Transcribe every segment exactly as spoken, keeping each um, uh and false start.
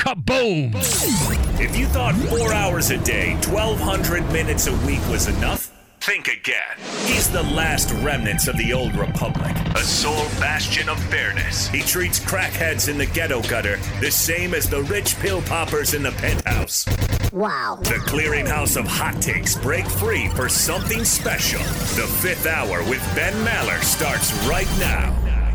Kaboom! If you thought four hours a day, twelve hundred minutes a week was enough, think again. He's the last remnants of the old republic, a sole bastion of fairness. He treats crackheads in the ghetto gutter the same as the rich pill poppers in the penthouse. Wow. The clearinghouse of hot takes break free for something special. The Fifth Hour with Ben Maller starts right now.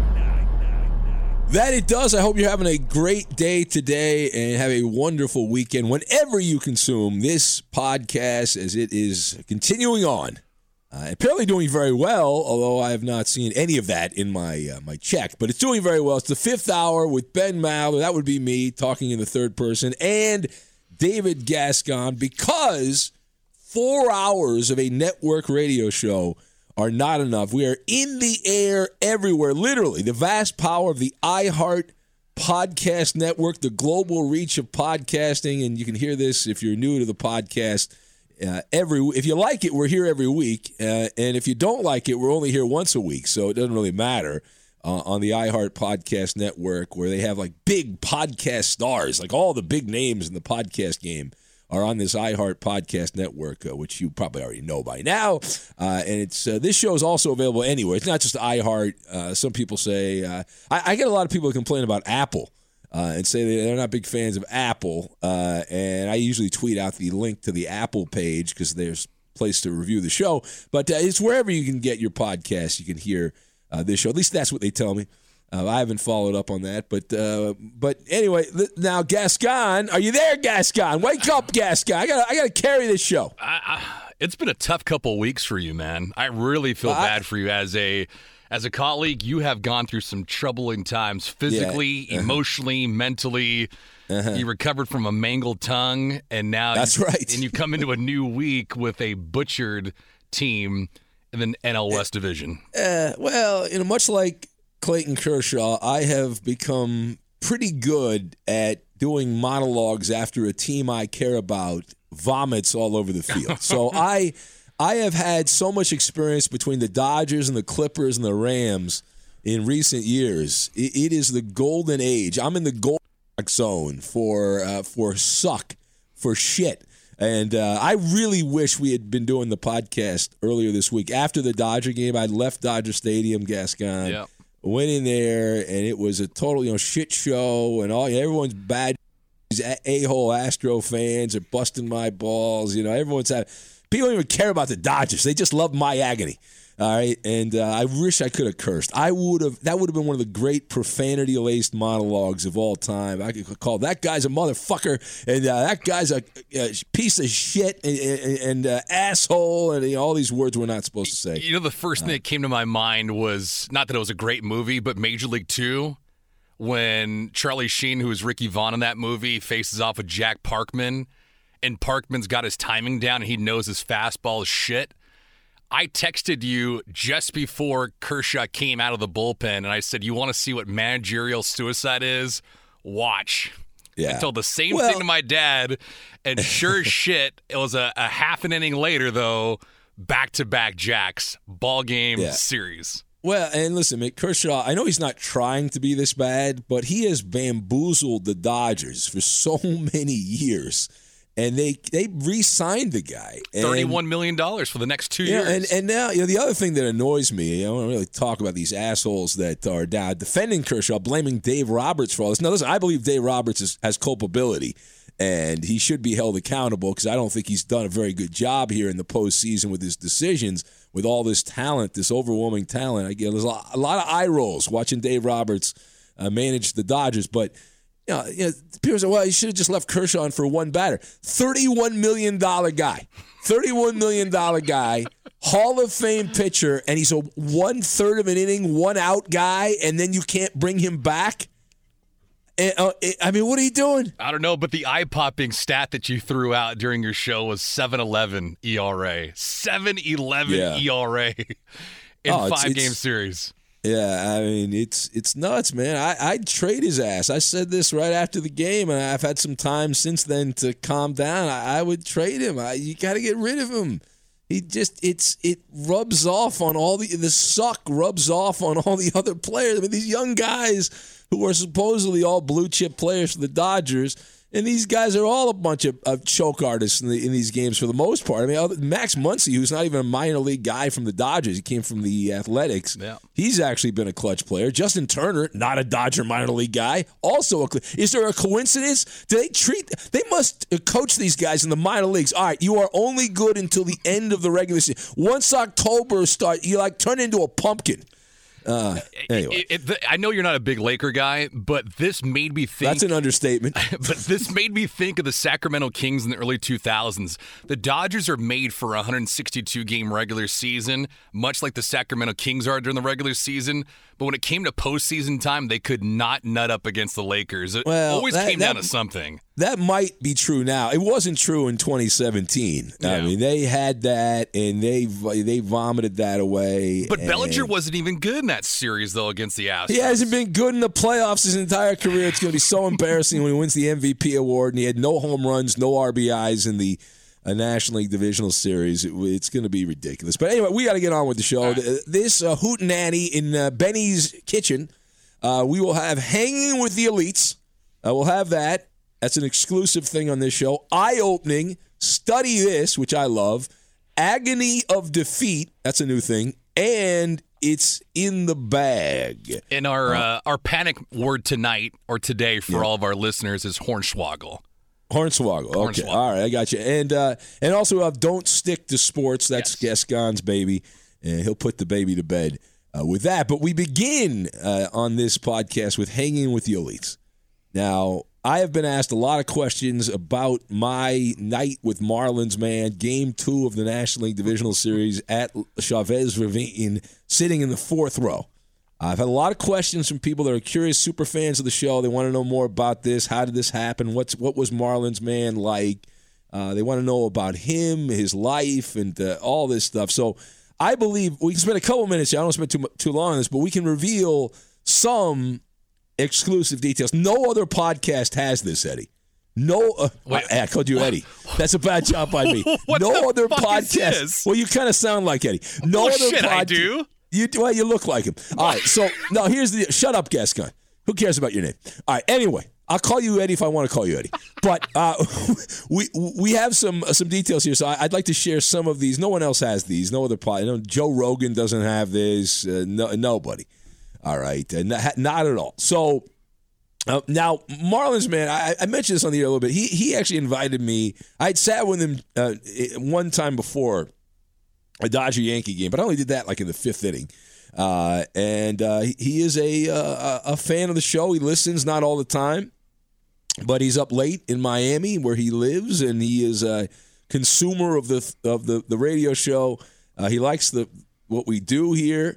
That it does. I hope you're having a great day today and have a wonderful weekend whenever you consume this podcast as it is continuing on. Uh, apparently doing very well, although I have not seen any of that in my uh, my check. But it's doing very well. It's the Fifth Hour with Ben Maller. That would be me talking in the third person. And David Gascon, because four hours of a network radio show are not enough. We are in the air everywhere, literally. The vast power of the iHeart Podcast Network, the global reach of podcasting, and you can hear this if you're new to the podcast. Uh, every if you like it, we're here every week, uh, and if you don't like it, we're only here once a week, so it doesn't really matter. Uh, on the iHeart Podcast Network, where they have like big podcast stars, like all the big names in the podcast game are on this iHeart Podcast Network, uh, which you probably already know by now. Uh, and it's uh, this show is also available anywhere. It's not just iHeart. Uh, some people say uh, I, I get a lot of people who complain about Apple uh, and say they're not big fans of Apple. Uh, and I usually tweet out the link to the Apple page because there's a place to review the show. But uh, it's wherever you can get your podcast, you can hear uh, this show. At least that's what they tell me. Uh, I haven't followed up on that, but uh, but anyway, now Gascon, are you there, Gascon? Wake up, Gascon! I got I got to carry this show. I, I, it's been a tough couple weeks for you, man. I really feel uh, bad for you as a as a colleague. You have gone through some troubling times, physically, yeah. uh-huh. emotionally, mentally. Uh-huh. You recovered from a mangled tongue, and now that's you, right. And you come into a new week with a butchered team in the N L West division. Uh, well, you know, much like Clayton Kershaw, I have become pretty good at doing monologues after a team I care about vomits all over the field. So I I have had so much experience between the Dodgers and the Clippers and the Rams in recent years. It, it is the golden age. I'm in the gold zone for uh, for suck, for shit. And uh, I really wish we had been doing the podcast earlier this week. After the Dodger game, I left Dodger Stadium, Gascon. Yep. Went in there, and it was a total, you know, shit show, and all everyone's bad. These a-hole Astro fans are busting my balls. You know, everyone's had people don't even care about the Dodgers. They just love my agony. All right, and uh, I wish I could have cursed. I would have. That would have been one of the great profanity-laced monologues of all time. I could call that guy's a motherfucker, and uh, that guy's a, a piece of shit, and, and, and uh, asshole, and you know, all these words we're not supposed to say. You know, the first thing that came to my mind was not that it was a great movie, but Major League Two, when Charlie Sheen, who is Ricky Vaughn in that movie, faces off with Jack Parkman, and Parkman's got his timing down, and he knows his fastball is shit. I texted you just before Kershaw came out of the bullpen, and I said, you want to see what managerial suicide is? Watch. Yeah. I told the same well, thing to my dad, and sure as shit, it was a, a half an inning later, though, back-to-back jacks, ball game yeah. series. Well, and listen, man, Kershaw, I know he's not trying to be this bad, but he has bamboozled the Dodgers for so many years. And they they re-signed the guy. And, thirty-one million dollars for the next two yeah, years. And, and now, you know, the other thing that annoys me, I don't really talk about these assholes that are now defending Kershaw, blaming Dave Roberts for all this. Now, listen, I believe Dave Roberts is, has culpability, and he should be held accountable because I don't think he's done a very good job here in the postseason with his decisions, with all this talent, this overwhelming talent. I get there's a lot, a lot of eye rolls watching Dave Roberts uh, manage the Dodgers, but You know, you know, people say, well, you should have just left Kershaw on for one batter. thirty-one million dollars guy. thirty-one million dollars guy, Hall of Fame pitcher, and he's a one-third of an inning, one-out guy, and then you can't bring him back? And, uh, I mean, what are you doing? I don't know, but the eye-popping stat that you threw out during your show was seven eleven E R A. seven eleven Yeah. E R A in Oh, it's- five-game it's- series. Yeah, I mean, it's it's nuts, man. I, I'd trade his ass. I said this right after the game, and I've had some time since then to calm down. I, I would trade him. I, you got to get rid of him. He just it's it rubs off on all the the suck rubs off on all the other players. I mean, these young guys who are supposedly all blue chip players for the Dodgers, And these guys are all a bunch of, of choke artists in, the, in these games for the most part. I mean, Max Muncy, who's not even a minor league guy from the Dodgers, he came from the Athletics. Yeah. He's actually been a clutch player. Justin Turner, not a Dodger minor league guy, also a. Is there a coincidence? Do they treat? They must coach these guys in the minor leagues. All right, you are only good until the end of the regular season. Once October starts, you like turn into a pumpkin. Uh, anyway. It, it, I know you're not a big Laker guy, but this made me think. That's an understatement. But this made me think of the Sacramento Kings in the early two thousands. The Dodgers are made for a one hundred sixty-two game regular season, much like the Sacramento Kings are during the regular season. But when it came to postseason time, they could not nut up against the Lakers. It well, always that, came that, down to something. That might be true now. It wasn't true in twenty seventeen. Yeah. I mean, they had that, and they they vomited that away. But and Bellinger wasn't even good in that series, though, against the Astros. He hasn't been good in the playoffs his entire career. It's going to be so embarrassing when he wins the M V P award, and he had no home runs, no R B Is in the uh, National League Divisional Series. It, it's going to be ridiculous. But anyway, we got to get on with the show. Right. This uh, hootenanny in uh, Benny's kitchen, uh, we will have Hanging with the Elites. Uh, we'll have that. That's an exclusive thing on this show. Eye-opening, Study This, which I love. Agony of Defeat, that's a new thing. And it's in the bag. And our uh, our panic word tonight or today for yeah. all of our listeners is hornswoggle. Hornswoggle. Okay. Hornswoggle. All right, I got you. And uh, and also we have Don't Stick to Sports. That's yes. Gascon's baby. And he'll put the baby to bed uh, with that. But we begin uh, on this podcast with Hanging with the Elites. Now, I have been asked a lot of questions about my night with Marlins, man. Game two of the National League Divisional Series at Chavez Ravine, sitting in the fourth row. I've had a lot of questions from people that are curious super fans of the show. They want to know more about this. How did this happen? What's what was Marlins man like? Uh, they want to know about him, his life, and uh, all this stuff. So I believe we can spend a couple minutes here. I don't spend too too long on this, but we can reveal some exclusive details. No other podcast has this, Eddie. No, uh, Wait, I, I called you Eddie. That's a bad job by me. no other podcast. Well, you kind of sound like Eddie. No well, other shit, podcast. I do. You well, you look like him. All right. So now here's the shut up, Gascon. Who cares about your name? All right. Anyway, I'll call you Eddie if I want to call you Eddie. But uh, we we have some some details here, so I'd like to share some of these. No one else has these. No other podcast. No, Joe Rogan doesn't have this. Uh, no, nobody. All right, uh, not, not at all. So uh, now, Marlins, man, I, I mentioned this on the air a little bit. He he actually invited me. I had sat with him uh, one time before a Dodger Yankee game, but I only did that like in the fifth inning. Uh, and uh, he, he is a uh, a fan of the show. He listens, not all the time, but he's up late in Miami where he lives, and he is a consumer of the of the, the radio show. Uh, he likes the what we do here.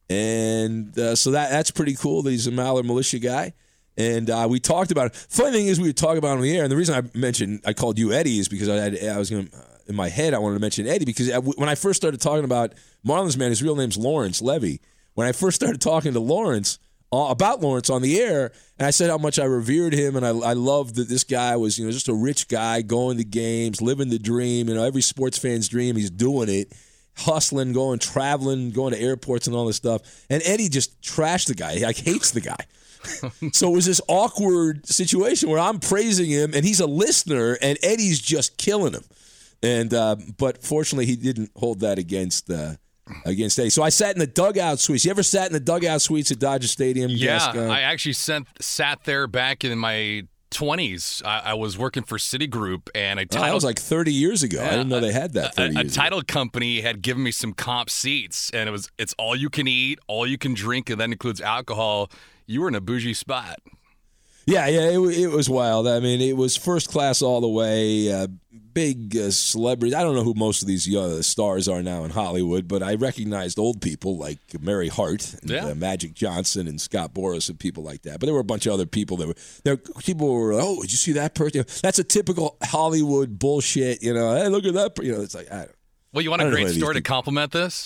And uh, so that that's pretty cool that he's a Maller Militia guy. And uh, we talked about it. Funny thing is, we would talk about it on the air. And the reason I mentioned, I called you Eddie is because I had, I was going to, in my head, I wanted to mention Eddie because when I first started talking about Marlins, man, his real name's Lawrence Levy. When I first started talking to Lawrence, uh, about Lawrence on the air, and I said how much I revered him and I, I loved that this guy was, you know, just a rich guy going to games, living the dream. You know, every sports fan's dream, he's doing it. Hustling, going, traveling, going to airports and all this stuff. And Eddie just trashed the guy. He like hates the guy. So it was this awkward situation where I'm praising him and he's a listener and Eddie's just killing him. And uh, but fortunately he didn't hold that against uh, against Eddie. So I sat in the dugout suites. You ever sat in the dugout suites at Dodger Stadium? Yeah, Gascon? I actually sent, sat there back in my twenties. I, I was working for Citigroup, and I titled, oh, that was like thirty years ago. Yeah, I didn't know they had that. thirty a, a, years a title ago. company had given me some comp seats, and it was it's all you can eat, all you can drink, and that includes alcohol. You were in a bougie spot. Yeah, yeah, it, it was wild. I mean, it was first class all the way. Uh, big uh, celebrities. I don't know who most of these uh, stars are now in Hollywood, but I recognized old people like Mary Hart, and, yeah. uh, Magic Johnson, and Scott Boras, and people like that. But there were a bunch of other people that were there. People were, oh, did you see that person? That's a typical Hollywood bullshit. You know, hey, look at that. You know, it's like I don't. Well, you want a great story to complement this?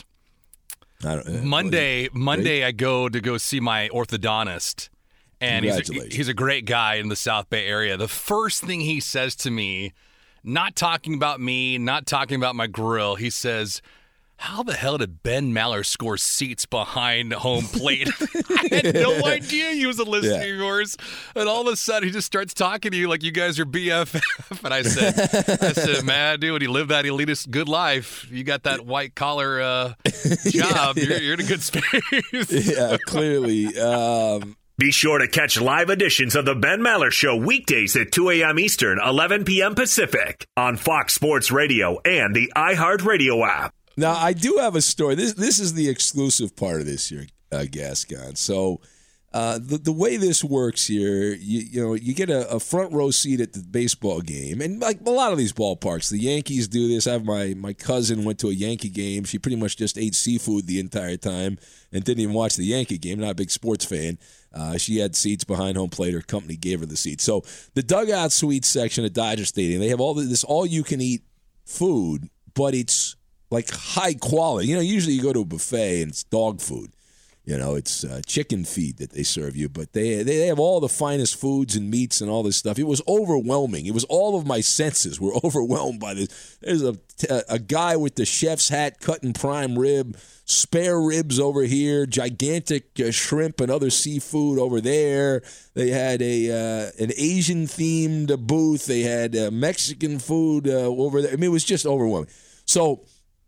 I don't. Uh, Monday, Monday, great? I go to go see my orthodontist. And he's a, he's a great guy in the South Bay area. The first thing he says to me, not talking about me, not talking about my grill, he says, how the hell did Ben Maller score seats behind home plate? I had no idea he was a listener yeah. of yours. And all of a sudden, he just starts talking to you like you guys are B F F. And I said, I said, man, dude, when you live that elitist good life, you got that white collar uh, job. yeah, yeah. You're, you're in a good space. yeah, clearly. Um, Be sure to catch live editions of the Ben Maller Show weekdays at two a.m. Eastern, eleven p.m. Pacific on Fox Sports Radio and the iHeartRadio app. Now, I do have a story. This this is the exclusive part of this here, uh, Gascon. So uh, the the way this works here, you, you know, you get a, a front row seat at the baseball game, and like a lot of these ballparks, the Yankees do this. I have my my cousin went to a Yankee game. She pretty much just ate seafood the entire time and didn't even watch the Yankee game. Not a big sports fan. Uh, she had seats behind home plate. Her company gave her the seats. So the dugout suite section at Dodger Stadium, they have all this all you can eat food, but it's like high quality. You know, usually you go to a buffet and it's dog food. You know, it's uh, chicken feed that they serve you, but they they have all the finest foods and meats and all this stuff. It was overwhelming. It was all of my senses were overwhelmed by this. There's a a guy with the chef's hat cutting prime rib, spare ribs over here, gigantic uh, shrimp and other seafood over there. They had a uh, an Asian themed booth. They had uh, Mexican food uh, over there. I mean, it was just overwhelming. So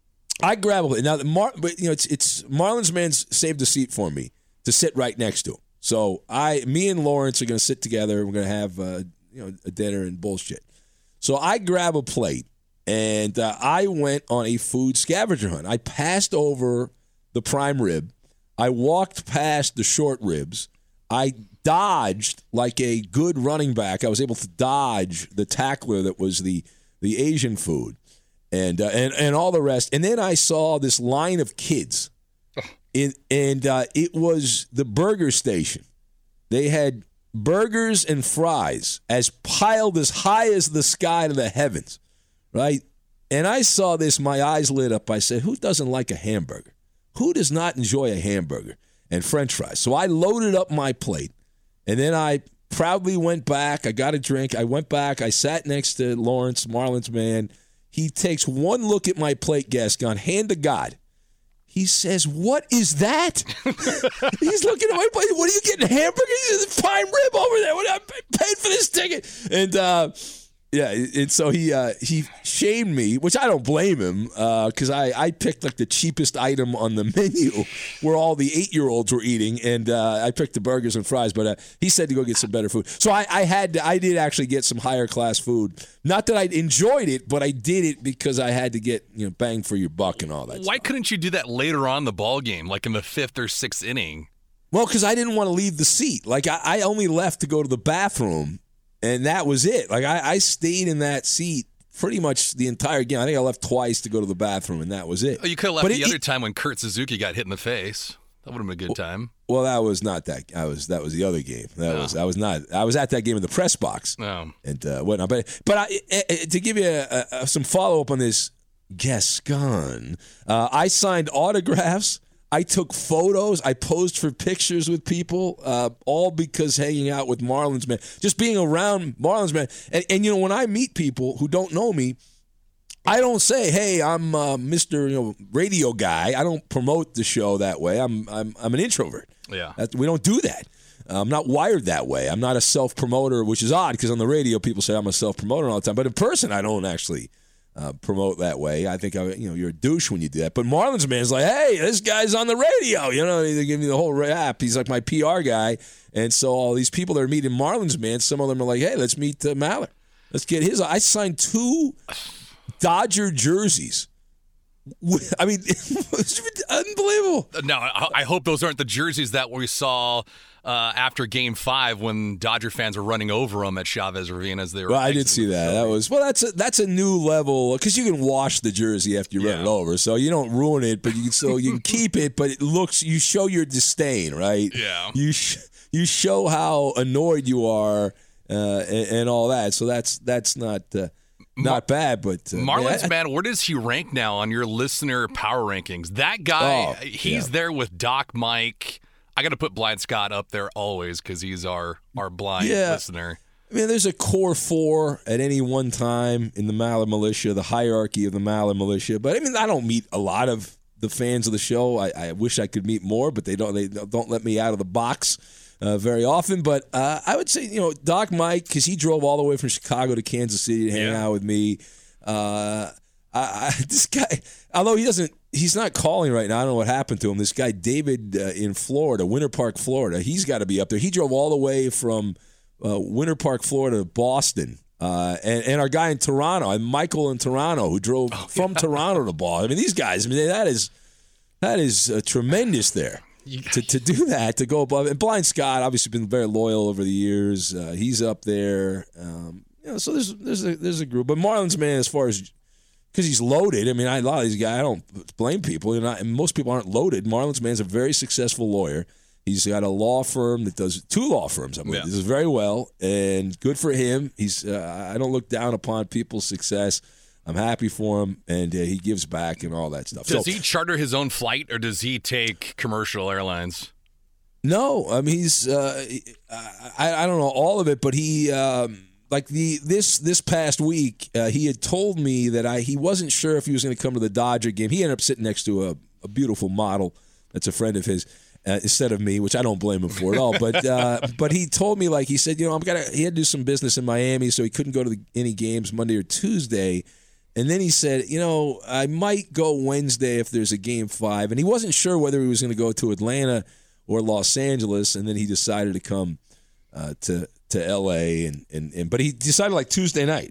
I grabbed it. Now, the Mar- but you know, it's it's Marlins man saved a seat for me to sit right next to him. So I, me and Lawrence are going to sit together. We're going to have uh, you know a dinner and bullshit. So I grab a plate and uh, I went on a food scavenger hunt. I passed over the prime rib. I walked past the short ribs. I dodged like a good running back. I was able to dodge the tackler that was the the Asian food. And, uh, and and all the rest. And then I saw this line of kids. In, and uh, it was the burger station. They had burgers and fries as piled as high as the sky to the heavens, right? And I saw this, my eyes lit up. I said, who doesn't like a hamburger? Who does not enjoy a hamburger and french fries? So I loaded up my plate, and then I proudly went back. I got a drink. I went back. I sat next to Lawrence, Marlins man. He takes one look at my plate, Gascon, hand to God. He says, what is that? He's looking at my plate. What are you getting, hamburgers? There's a prime rib over there. What, I paid for this ticket. And, uh, yeah, and so he uh, he shamed me, which I don't blame him, because uh, I, I picked like the cheapest item on the menu where all the eight-year-olds were eating, and uh, I picked the burgers and fries, but uh, he said to go get some better food. So I, I had to, I did actually get some higher-class food. Not that I enjoyed it, but I did it because I had to get you know bang for your buck and all that Why stuff. couldn't you do that later on in the ball game, like in the fifth or sixth inning? Well, because I didn't want to leave the seat. Like, I, I only left to go to the bathroom. And that was it. Like, I, I stayed in that seat pretty much the entire game. I think I left twice to go to the bathroom, and that was it. Oh, you could have left but the it, other it, time when Kurt Suzuki got hit in the face. That would have been a good time. Well, that was not that. I was that was the other game. That no. was I was not. I was at that game in the press box. No. And uh, whatnot. But but I, I, to give you a, a, some follow up on this, Gascon, uh, I signed autographs. I took photos. I posed for pictures with people, uh, all because hanging out with Marlins man, just being around Marlins man. And, and you know, when I meet people who don't know me, I don't say, "Hey, I'm uh, Mister You know radio guy." I don't promote the show that way. I'm I'm I'm an introvert. Yeah, That, we don't do that. I'm not wired that way. I'm not a self promoter, which is odd because on the radio people say I'm a self promoter all the time, but in person I don't actually. Uh, promote that way. I think I, you know you're a douche when you do that. But Marlins man's like, hey, this guy's on the radio. You know, they give me the whole rap. He's like my P R guy. And so all these people that are meeting Marlins man, some of them are like, hey, let's meet uh, Maller. Let's get his. I signed two Dodger jerseys. I mean, it's unbelievable. No, I hope those aren't the jerseys that we saw uh, after Game Five when Dodger fans were running over them at Chavez Ravine as they were. Well, I did see that. That was well. That's a, that's a new level because you can wash the jersey after you yeah. run it over, so you don't ruin it, but you can still you can keep it. But it looks you show your disdain, right? Yeah. You sh- you show how annoyed you are uh, and, and all that. So that's that's not. Uh, Not Mar- bad, but... Uh, Marlins, man, man, where does he rank now on your listener power rankings? That guy, oh, he's yeah. there with Doc Mike. I got to put Blind Scott up there always because he's our, our blind yeah. listener. I mean, there's a core four at any one time in the Maller Militia, the hierarchy of the Maller Militia. But I mean, I don't meet a lot of the fans of the show. I, I wish I could meet more, but they don't. They don't let me out of the box uh, very often. But uh, I would say, you know, Doc Mike, because he drove all the way from Chicago to Kansas City to hang yeah. out with me. Uh, I, I, this guy, although he doesn't, he's not calling right now. I don't know what happened to him. This guy David uh, in Florida, Winter Park, Florida. He's got to be up there. He drove all the way from Uh, Winter Park, Florida, Boston, uh, and, and our guy in Toronto, and Michael in Toronto, who drove oh, from yeah. Toronto to Boston. I mean, these guys, I mean, that is that is uh, tremendous there to, to do that, to go above. And Blind Scott, obviously, been very loyal over the years. Uh, he's up there, um, you know. So there's there's a there's a group, but Marlins, man, as far as because he's loaded. I mean, I, a lot of these guys, I don't blame people. You know, and most people aren't loaded. Marlins man's a very successful lawyer. He's got a law firm that does two law firms. I mean, yeah. He does very well, and good for him. He's. Uh, I don't look down upon people's success. I'm happy for him, and uh, he gives back and all that stuff. Does so, he charter his own flight, or does he take commercial airlines? No, I mean he's. Uh, I I don't know all of it, but he um, like the this this past week uh, he had told me that I he wasn't sure if he was going to come to the Dodger game. He ended up sitting next to a, a beautiful model that's a friend of his. Uh, instead of me, which I don't blame him for at all. But uh, but he told me, like, he said, you know, I'm gonna. He had to do some business in Miami, so he couldn't go to the, any games Monday or Tuesday. And then he said, you know, I might go Wednesday if there's a game five. And he wasn't sure whether he was going to go to Atlanta or Los Angeles. And then he decided to come uh, to to L A. And, and, and but he decided like Tuesday night.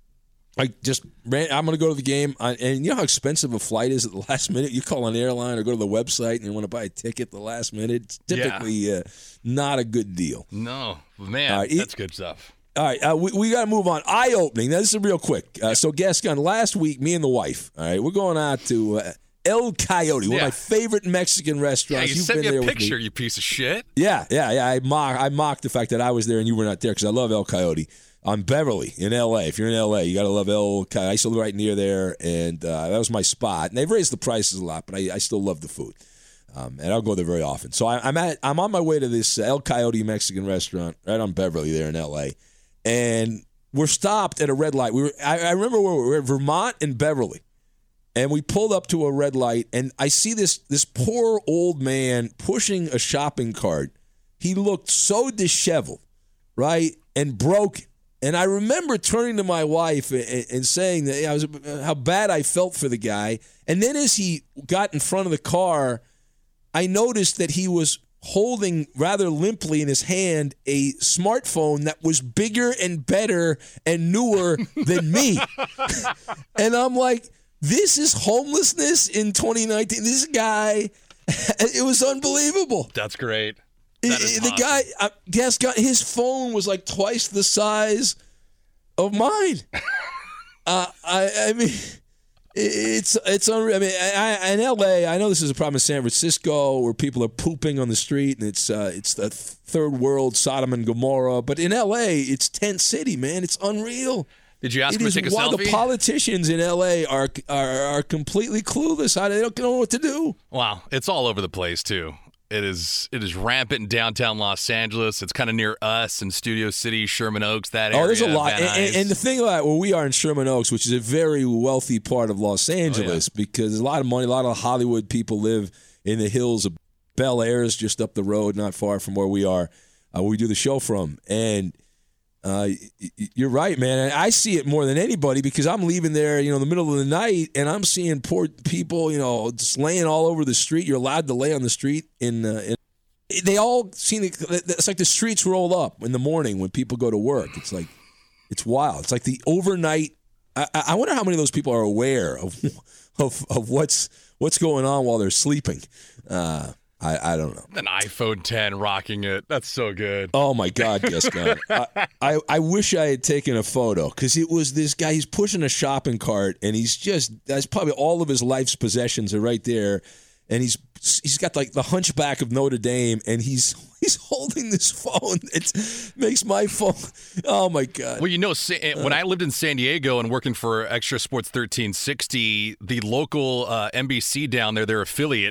I just ran. I'm going to go to the game, I, and you know how expensive a flight is at the last minute. You call an airline or go to the website, and you want to buy a ticket at the last minute. It's typically yeah. uh, not a good deal. No, man, right, that's it, good stuff. All right, uh, we we got to move on. Eye opening. Now this is real quick. Uh, so, Gascon, last week, me and the wife. All right, we're going out to uh, El Coyote, one yeah. of my favorite Mexican restaurants. Yeah, you You've sent been me a there picture, with me. you piece of shit. Yeah, yeah, yeah. I mock I mocked the fact that I was there and you were not there because I love El Coyote. On Beverly in L A. If you're in L A, you got to love El Coyote. I used to live right near there, and uh, that was my spot. And they've raised the prices a lot, but I, I still love the food. Um, and I don't go there very often. So I, I'm at I'm on my way to this El Coyote Mexican restaurant right on Beverly there in L A. And we're stopped at a red light. We were I, I remember where we were at Vermont and Beverly. And we pulled up to a red light, and I see this this poor old man pushing a shopping cart. He looked so disheveled, right, and broken. And I remember turning to my wife and, and saying that I was how bad I felt for the guy. And then as he got in front of the car, I noticed that he was holding rather limply in his hand a smartphone that was bigger and better and newer than me. And I'm like, this is homelessness in twenty nineteen. This guy, it was unbelievable. That's great. It, that is the awesome. guy, I guess, got his phone was like twice the size of mine. uh, I, I mean, it's it's unreal. I mean, I, I, in L A, I know this is a problem in San Francisco where people are pooping on the street, and it's uh, it's the third world Sodom and Gomorrah. But in L A, it's tent city, man. It's unreal. Did you ask it him to take a why selfie? The politicians in L A are are, are completely clueless. They don't know what to do. Wow, it's all over the place too. It is it is rampant in downtown Los Angeles. It's kind of near us in Studio City, Sherman Oaks, that area. Oh, there's a lot. And, and, and the thing about where we are in Sherman Oaks, which is a very wealthy part of Los Angeles, oh, yeah. because there's a lot of money, a lot of Hollywood people live in the hills of Bel Air is just up the road, not far from where we are, uh, where we do the show from. And uh, you're right, man. I see it more than anybody because I'm leaving there, you know, in the middle of the night, and I'm seeing poor people, you know, just laying all over the street. You're allowed to lay on the street. In, uh, in they all seem to, it's like the streets roll up in the morning when people go to work. It's like, it's wild. It's like the overnight. I, I wonder how many of those people are aware of of, of what's what's going on while they're sleeping. Uh, I, I don't know. An iPhone ten rocking it. That's so good. Oh, my God, Gascon. I, I, I wish I had taken a photo because it was this guy. He's pushing a shopping cart, and he's just, that's probably all of his life's possessions are right there. And he's he's got like the Hunchback of Notre Dame, and he's he's holding this phone. It makes my phone. Oh my God! Well, you know, when I lived in San Diego and working for Extra Sports thirteen sixty, the local uh, N B C down there, their affiliate,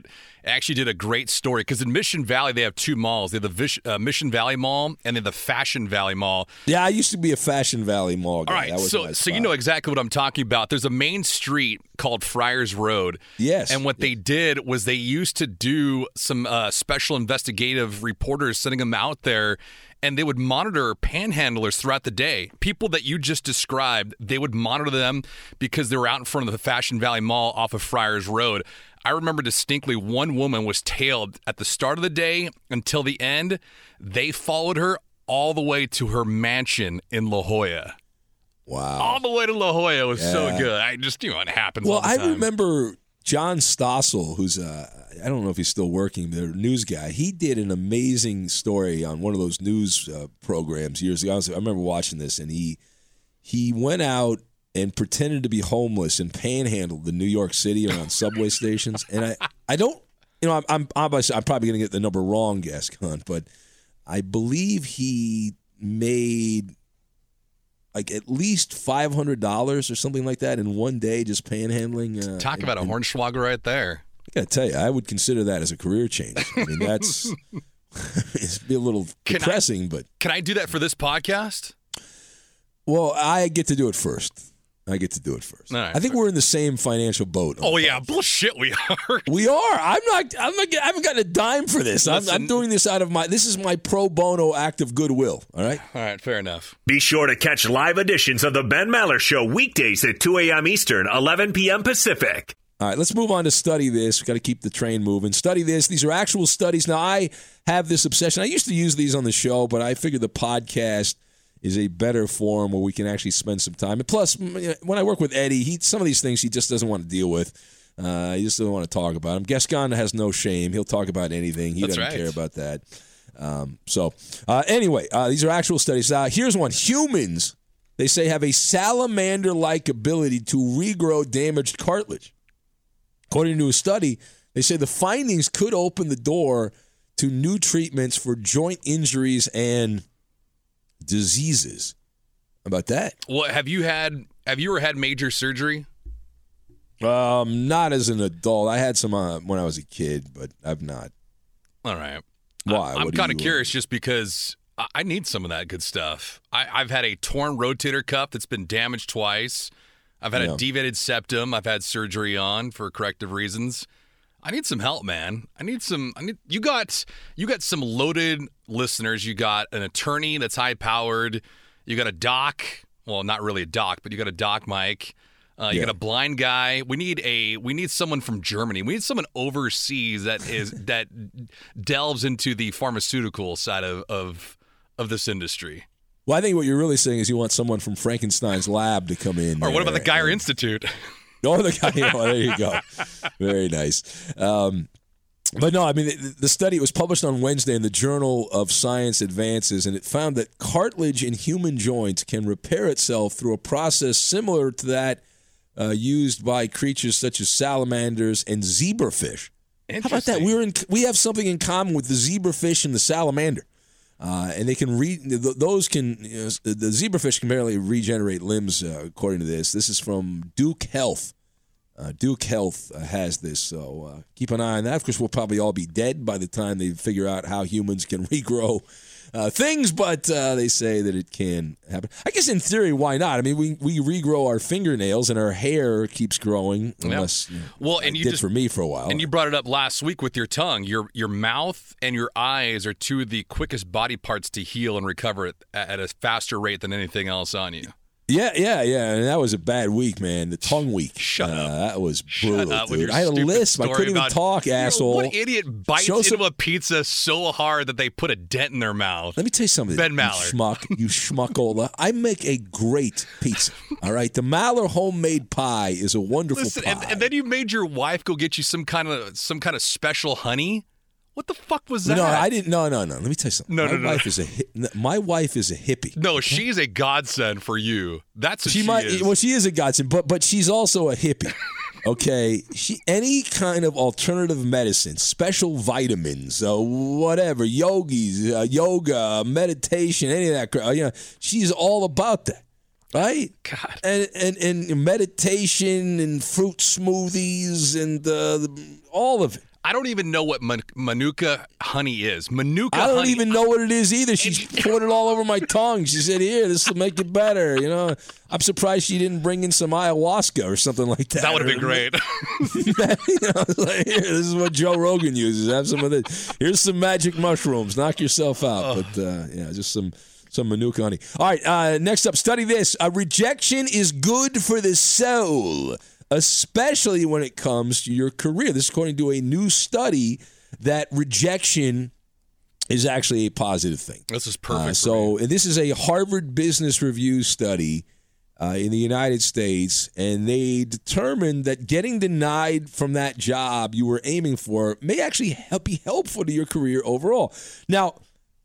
actually did a great story because in Mission Valley they have two malls. They have the Vish, uh, Mission Valley Mall and then the Fashion Valley Mall. Yeah, I used to be a Fashion Valley Mall guy. All right, that was so my so you spot. know exactly what I'm talking about. There's a main street called Friars Road. Yes. And what they did was they used to do some uh, special investigative reporters sending them out there, and they would monitor panhandlers throughout the day. People that you just described, they would monitor them because they were out in front of the Fashion Valley Mall off of Friars Road. I remember distinctly one woman was tailed at the start of the day until the end. They followed her all the way to her mansion in La Jolla. Wow. All the way to La Jolla. It was Yeah. so good. I just, you know, it happens Well, all the I time. remember John Stossel, who's uh, I don't know if he's still working, but a news guy. He did an amazing story on one of those news uh, programs years ago. I, was, I remember watching this, and he he went out and pretended to be homeless and panhandled the New York City around subway stations. And I, I don't, you know, I'm I'm, obviously, I'm probably going to get the number wrong, Gascon, but I believe he made like at least five hundred dollars or something like that in one day just panhandling. Uh, Talk about and, a hornswoggle right there. I got to tell you, I would consider that as a career change. I mean, that's it's be a little Can depressing, I, but can I do that for this podcast? well, I get to do it first. I get to do it first. All right. I think we're in the same financial boat. Oh yeah, bullshit. We are. We are. I'm not. I'm not. I haven't gotten a dime for this. I'm, Listen, I'm doing this out of my. This is my pro bono act of goodwill. All right. All right, fair enough. Be sure to catch live editions of the Ben Maller Show weekdays at two a.m. Eastern, eleven p.m. Pacific. All right, let's move on to study this. We've got to keep the train moving. Study this. These are actual studies. Now, I have this obsession. I used to use these on the show, but I figured the podcast is a better forum where we can actually spend some time. And plus, when I work with Eddie, he some of these things he just doesn't want to deal with. Uh, he just doesn't want to talk about them. Gascon has no shame. He'll talk about anything. He That's doesn't right. care about that. Um, so, uh, anyway, uh, these are actual studies. Uh, here's one. Humans, they say, have a salamander-like ability to regrow damaged cartilage. According to a study, they say the findings could open the door to new treatments for joint injuries and diseases. How about that? Well, have you had? Have you ever had major surgery? Um, not as an adult. I had some uh, when I was a kid, but I've not. All right. Why? I, I'm What do kind of you, uh, curious, just because I, I need some of that good stuff. I, I've had a torn rotator cuff that's been damaged twice. I've had Yeah. a deviated septum. I've had surgery on for corrective reasons. I need some help, man. I need some. I need. You got. You got some loaded listeners. You got an attorney that's high powered. You got a doc. Well, not really a doc, but you got a doc mic. Uh, you Yeah. got a blind guy. We need a. We need someone from Germany. We need someone overseas that is that delves into the pharmaceutical side of of, of this industry. Well, I think what you're really saying is you want someone from Frankenstein's lab to come in. Or what about the there Geyer and- Institute? Oh, the guy. Oh, there you go. Very nice. Um, but no, I mean, the, the study was published on Wednesday in the Journal of Science Advances, and it found that cartilage in human joints can repair itself through a process similar to that uh, used by creatures such as salamanders and zebrafish. How about that? Interesting. We're in. We have something in common with the zebrafish and the salamander. Uh, and they can re th- those can you know, the zebrafish can barely regenerate limbs uh, according to this. This is from Duke Health. Uh, Duke Health uh, has this, so uh, keep an eye on that. Of course, we'll probably all be dead by the time they figure out how humans can regrow uh, things, but uh, they say that it can happen. I guess in theory, why not? I mean, we, we regrow our fingernails and our hair keeps growing, unless you know, Well, and it you did just for me for a while. And you brought it up last week with your tongue. Your your mouth and your eyes are two of the quickest body parts to heal and recover at, at a faster rate than anything else on you. Yeah, yeah, yeah. And that was a bad week, man. The tongue week. Shut uh, up. That was Shut brutal, up with dude. your I had a stupid lisp. I story couldn't even about- talk, You know, asshole. What idiot bites Show some- into a pizza so hard that they put a dent in their mouth? Let me tell you something. Ben you Maller. schmuck, you schmuckola. I make a great pizza. All right, the Maller homemade pie is a wonderful Listen, pie. and, and then you made your wife go get you some kind of some kind of special honey. What the fuck was that? no, I didn't. No, no, no. Let me tell you something. No, my no, no, wife no. is a hi- my wife is a hippie. No, she's a godsend for you. That's what she, She might. is. Well, she is a godsend, but but she's also a hippie. Okay, she any kind of alternative medicine, special vitamins, uh, whatever, yogis, uh, yoga, meditation, any of that. crap, You know, she's all about that, right? God. And and and meditation and fruit smoothies and uh, the, all of it. I don't even know what man- Manuka honey is. Manuka I don't honey. even know what it is either. She poured it all over my tongue. She said, "Here, this will make it better." You know, I'm surprised she didn't bring in some ayahuasca or something like that. That would have been great. You know, like, here, this is what Joe Rogan uses. Have some of this. Here's some magic mushrooms. Knock yourself out. Oh. But uh, yeah, just some some Manuka honey. All right. Uh, next up, study this. A rejection is good for the soul, especially when it comes to your career. This is according to a new study that rejection is actually a positive thing. This is perfect. Uh, so, and this is a Harvard Business Review study uh, in the United States, and they determined that getting denied from that job you were aiming for may actually help be helpful to your career overall. Now,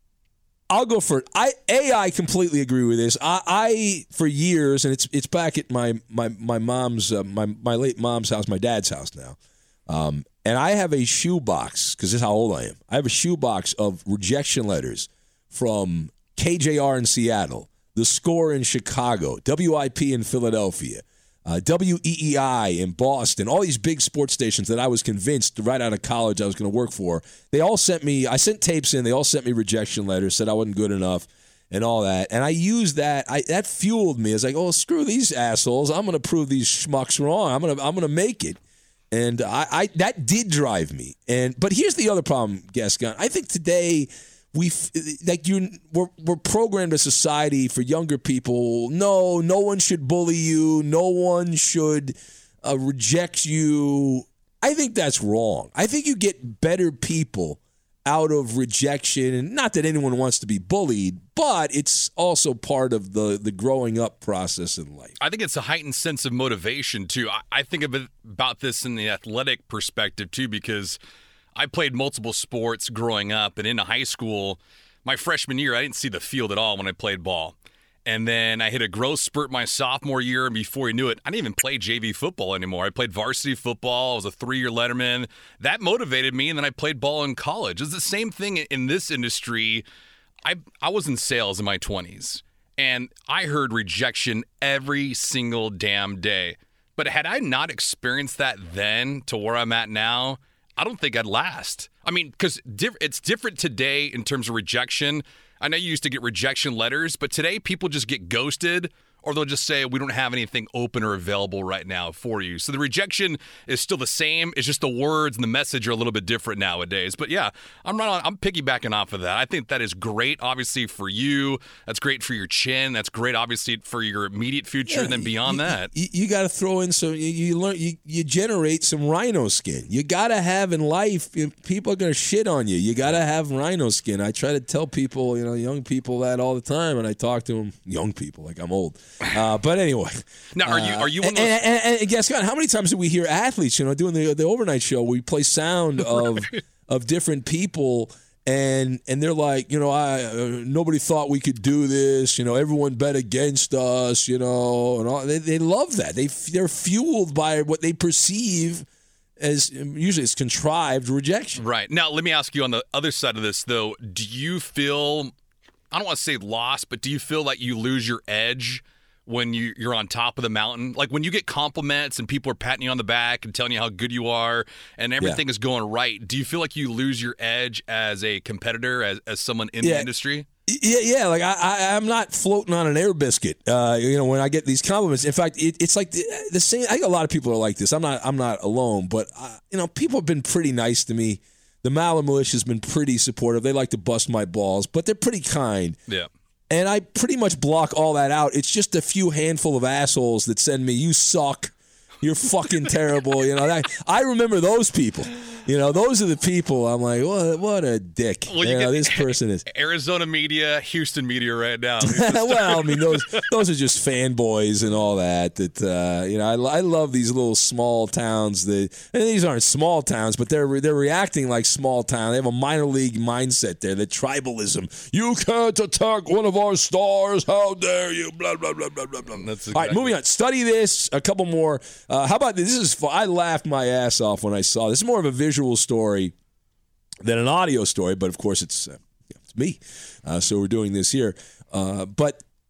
I'll go for it. I a I completely agree with this. I, I for years, and it's it's back at my my my mom's uh, my my late mom's house, my dad's house now, um, and I have a shoebox because this is how old I am. I have a shoebox of rejection letters from K J R in Seattle, The Score in Chicago, W I P in Philadelphia, uh, W E E I in Boston, all these big sports stations that I was convinced right out of college I was going to work for. They all sent me, I sent tapes in, they all sent me rejection letters, said I wasn't good enough and all that. And I used that, I that fueled me. I was like, oh, screw these assholes. I'm going to prove these schmucks wrong. I'm going to I'm going to make it. And I, I that did drive me. And But here's the other problem, Gascon. I think today, we like you we're, we're programmed as society for younger people. No, no one should bully you. No one should uh, reject you. I think that's wrong. I think you get better people out of rejection, and not that anyone wants to be bullied, but it's also part of the the growing up process in life. I think it's a heightened sense of motivation too. I, I think of it, about this in the athletic perspective too, because I played multiple sports growing up, and into high school, my freshman year, I didn't see the field at all when I played ball. And then I hit a growth spurt my sophomore year, and before you knew it, I didn't even play J V football anymore. I played varsity football. I was a three-year letterman. That motivated me, and then I played ball in college. It's the same thing in this industry. I I was in sales in my twenties, and I heard rejection every single damn day. But had I not experienced that then to where I'm at now, I don't think I'd last. I mean, because diff- it's different today in terms of rejection. I know you used to get rejection letters, but today people just get ghosted, or they'll just say, we don't have anything open or available right now for you. So the rejection is still the same. It's just the words and the message are a little bit different nowadays. But yeah, I'm right on, I'm piggybacking off of that. I think that is great, obviously, for you. That's great for your chin. That's great, obviously, for your immediate future. Yeah, and then beyond you, that. You, you got to throw in some, you, you learn, you, you generate some rhino skin. You got to have in life, you know, people are going to shit on you. You got to have rhino skin. I try to tell people, you know, young people that all the time, and I talk to them, young people, like I'm old. Uh, but anyway, now are you are you one uh, of those- and, and, and guess what? How many times do we hear athletes? You know, doing the the overnight show, we play sound of right. of different people, and and they're like, you know, I uh, nobody thought we could do this. You know, everyone bet against us. You know, and all, they they love that. They they're fueled by what they perceive as usually it's contrived rejection. Right. Now, let me ask you on the other side of this though. Do you feel, I don't want to say lost, but do you feel like you lose your edge when you, you're on top of the mountain? Like when you get compliments and people are patting you on the back and telling you how good you are and everything yeah. is going right, do you feel like you lose your edge as a competitor, as, as someone in yeah. the industry? Yeah, yeah. Like I, I, I'm not floating on an air biscuit. Uh, you know, when I get these compliments. In fact, it, it's like the, the same. I think a lot of people are like this. I'm not. I'm not alone. But uh, you know, people have been pretty nice to me. The Maller Militia has been pretty supportive. They like to bust my balls, but they're pretty kind. Yeah. And I pretty much block all that out. It's just a few handful of assholes that send me, you suck, you're fucking terrible. You know, that, I remember those people. You know, those are the people I'm like, what, what a dick. Well, you, you know, this person is. Arizona media, Houston media right now. Well, I mean, those those are just fanboys and all that. That uh, you know, I, I love these little small towns. That and these aren't small towns, but they're they're reacting like small town. They have a minor league mindset there. The tribalism. You can't attack one of our stars. How dare you? Blah blah blah blah blah blah. That's exactly. All right, moving on. Study this. A couple more. Uh, how about this? This is fun. I laughed my ass off when I saw this. Is more of a visual story than an audio story, but of course it's uh, it's me. Uh, so we're doing this here. Uh, but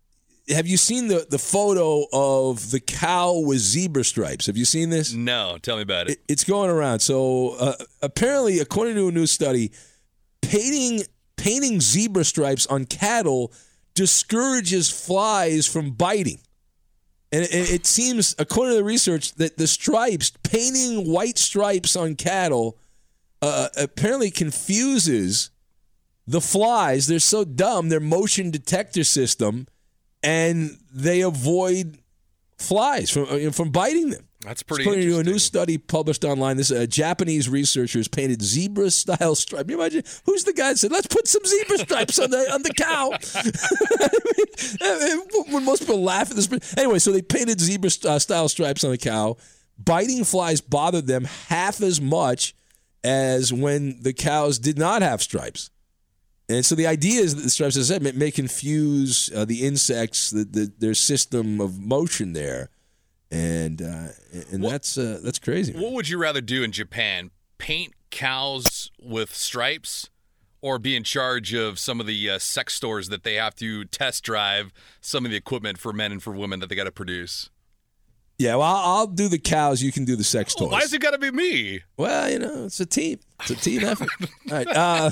have you seen the, the photo of the cow with zebra stripes? Have you seen this? No, tell me about it. it it's going around. So uh, apparently, according to a new study, painting painting zebra stripes on cattle discourages flies from biting. And it, it seems, according to the research, that the stripes, painting white stripes on cattle, uh, apparently confuses the flies. They're so dumb, their motion detector system, and they avoid flies from uh, from biting them. That's pretty According interesting. to a new study published online, this uh, Japanese researchers painted zebra-style stripes. Can you imagine? Who's the guy that said, let's put some zebra stripes on the on the cow? I mean, when most people laugh at this. Anyway, so they painted zebra-style stripes on the cow. Biting flies bothered them half as much as when the cows did not have stripes. And so the idea is that the stripes, as I said, may, may confuse uh, the insects, the, the, their system of motion there. And uh, and what, that's uh, that's crazy. Man. What would you rather do in Japan? Paint cows with stripes, or be in charge of some of the uh, sex stores that they have to test drive some of the equipment for men and for women that they got to produce? Yeah, well, I'll, I'll do the cows. You can do the sex toys. Why has it got to be me? Well, you know, it's a team. It's a team effort. All right. Uh,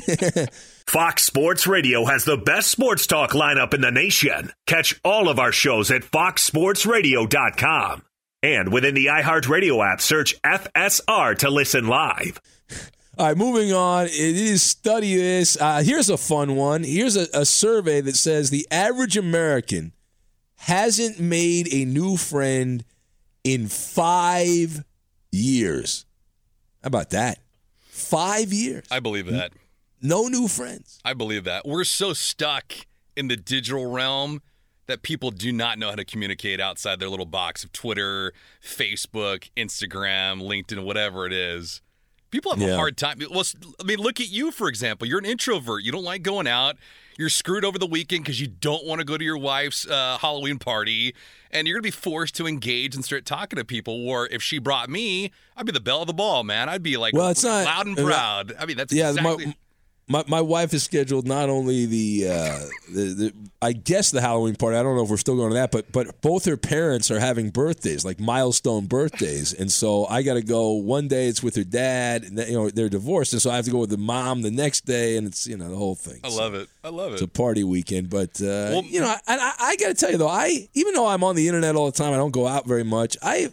Fox Sports Radio has the best sports talk lineup in the nation. Catch all of our shows at fox sports radio dot com. And within the iHeartRadio app, search F S R to listen live. All right, moving on. It is Study This. Uh, here's a fun one. Here's a, a survey that says the average American hasn't made a new friend in five years. How about that? Five years. I believe that. No new friends. I believe that. We're so stuck in the digital realm that people do not know how to communicate outside their little box of Twitter, Facebook, Instagram, LinkedIn, whatever it is. People have Yeah. a hard time. Well, I mean, look at you, for example. You're an introvert. You don't like going out. You're screwed over the weekend because you don't want to go to your wife's uh, Halloween party, and you're going to be forced to engage and start talking to people. Or if she brought me, I'd be the belle of the ball, man. I'd be like Well, it's not- loud and proud. I mean, that's Yeah, exactly... my, my my wife has scheduled not only the, uh, the the I guess the Halloween party. I don't know if we're still going to that, but but both her parents are having birthdays, like milestone birthdays, and so I got to go. One day it's with her dad, and you know they're divorced, and so I have to go with the mom the next day, and it's you know the whole thing. I So love it. I love it. it's a party weekend, but uh, Well- you know I, I, I got to tell you though, I even though I'm on the internet all the time, I don't go out very much. I.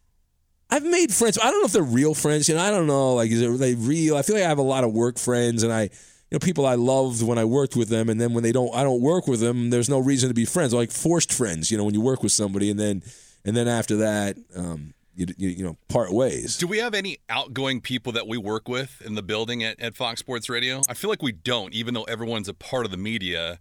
I've made friends. I don't know if they're real friends. You know, I don't know. Like, is it, are they real? I feel like I have a lot of work friends, and I, you know, people I loved when I worked with them, and then when they don't, I don't work with them. There's no reason to be friends. Like forced friends. You know, when you work with somebody, and then, and then after that, um, you, you, you know, part ways. Do we have any outgoing people that we work with in the building at, at Fox Sports Radio? I feel like we don't, even though everyone's a part of the media.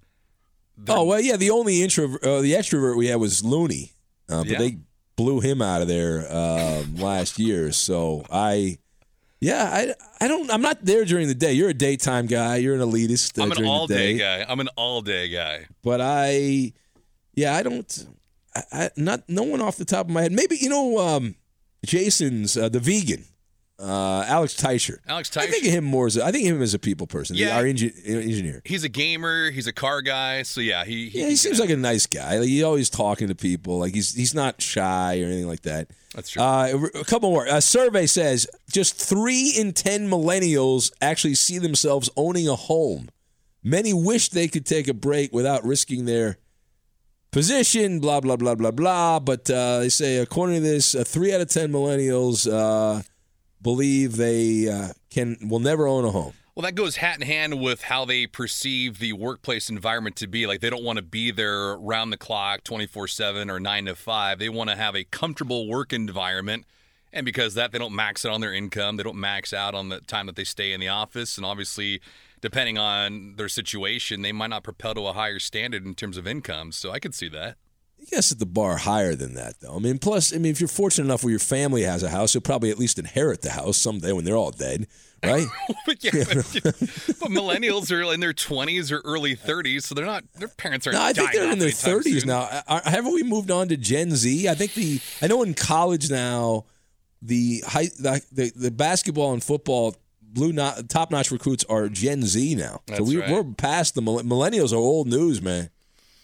Oh well, yeah. The only introvert, uh, the extrovert we had was Looney, uh, but Yeah. they blew him out of there um, last year. So I, yeah, I, I don't. I'm not there during the day. You're a daytime guy. You're an elitist. Uh, I'm an during the all-day day. guy. I'm an all-day guy. But I, yeah, I don't. I, I not no one off the top of my head. Maybe you know, um, Jason's uh, the vegan, uh, Alex Teicher. Alex I think of Teicher, him more as a, I think of him as a people person. Yeah. our engi- engineer. he's a gamer. He's a car guy. So, yeah, he he, Yeah, he seems like a nice guy. Like, he's always talking to people. Like he's he's not shy or anything like that. That's true. Uh, a couple more. A survey says just three in ten millennials actually see themselves owning a home. Many wish they could take a break without risking their position, blah, blah, blah, blah, blah. But uh, they say, according to this, uh, three out of ten millennials uh, believe they uh, can will never own a home. Well, that goes hat in hand with how they perceive the workplace environment to be. Like, they don't want to be there round the clock, twenty-four seven or nine to five. They want to have a comfortable work environment. And because of that, they don't max out on their income. They don't max out on the time that they stay in the office. And obviously, depending on their situation, they might not propel to a higher standard in terms of income. So I could see that. I guess at the bar higher than that, though. I mean, plus, I mean, if you're fortunate enough where your family has a house, you'll probably at least inherit the house someday when they're all dead, right? but, yeah, but, but millennials are in their twenties or early thirties, so they're not. Their parents aren't. No, I think dying they're in off their anytime thirties soon. now. Are, haven't we moved on to Gen Z? I think the I know in college now, the high the the, the basketball and football blue not, top notch recruits are Gen Z now. That's so we, right. we're past the mill- millennials are old news, man.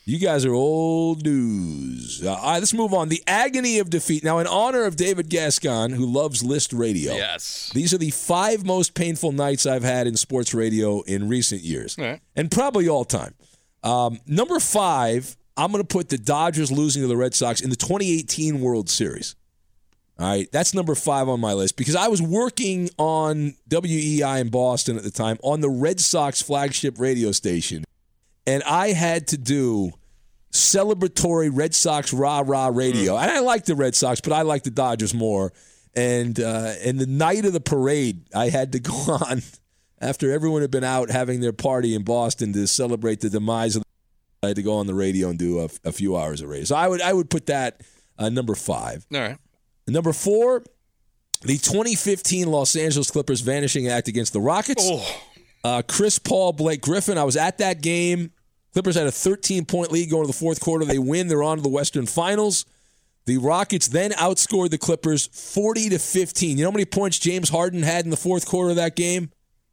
You guys are old news. Uh, all right, let's move on. The agony of defeat. Now, in honor of David Gascon, who loves List Radio, yes, these are the five most painful nights I've had in sports radio in recent years, all right. and probably all time. Um, number five, I'm going to put the Dodgers losing to the Red Sox in the twenty eighteen World Series. All right, that's number five on my list because I was working on W E I in Boston at the time on the Red Sox flagship radio station. And I had to do celebratory Red Sox rah-rah radio. And I like the Red Sox, but I like the Dodgers more. And uh, and the night of the parade, I had to go on after everyone had been out having their party in Boston to celebrate the demise of the I had to go on the radio and do a, a few hours of radio. So I would I would put that uh, number five. All right. Number four, the twenty fifteen Los Angeles Clippers vanishing act against the Rockets. Oh. Uh, Chris Paul, Blake Griffin. I was at that game. Clippers had a thirteen-point lead going to the fourth quarter. They win. They're on to the Western Finals. The Rockets then outscored the Clippers forty to fifteen. You know how many points James Harden had in the fourth quarter of that game?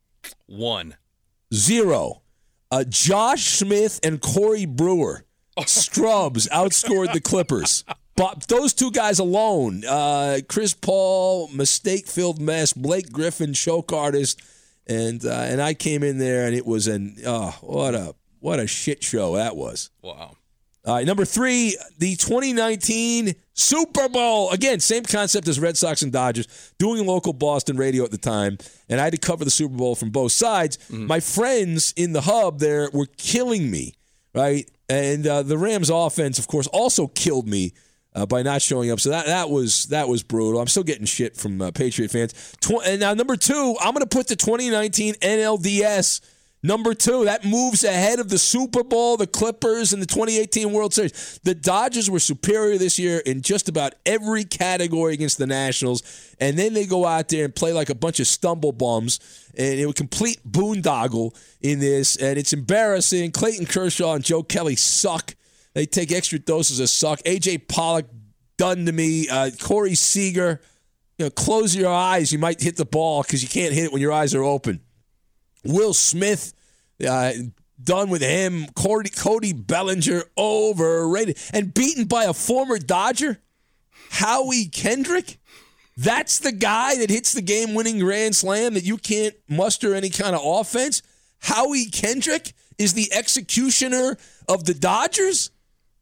One. Zero. Uh, Josh Smith and Corey Brewer, scrubs, outscored the Clippers. But those two guys alone, uh, Chris Paul, mistake-filled mess, Blake Griffin, choke artist, and uh, and I came in there and it was an oh what a what a shit show that was. Wow. All right, number three, the twenty nineteen Super Bowl. Again, same concept as Red Sox and Dodgers, doing local Boston radio at the time, and I had to cover the Super Bowl from both sides. Mm-hmm. My friends in the hub there were killing me, right? And uh, the Rams offense, of course, also killed me uh, by not showing up. So that that was that was brutal. I'm still getting shit from uh, Patriot fans. Tw- and now number two, I'm going to put the twenty nineteen N L D S number two. That moves ahead of the Super Bowl, the Clippers, and the twenty eighteen World Series. The Dodgers were superior this year in just about every category against the Nationals, and then they go out there and play like a bunch of stumble bums, and it was complete boondoggle in this, and it's embarrassing. Clayton Kershaw and Joe Kelly suck. They take extra doses of suck. A J Pollock, done to me. Uh, Corey Seager, you know, close your eyes. You might hit the ball because you can't hit it when your eyes are open. Will Smith, uh, done with him. Cody, Cody Bellinger, overrated. And beaten by a former Dodger, Howie Kendrick. That's the guy that hits the game-winning grand slam that you can't muster any kind of offense. Howie Kendrick is the executioner of the Dodgers?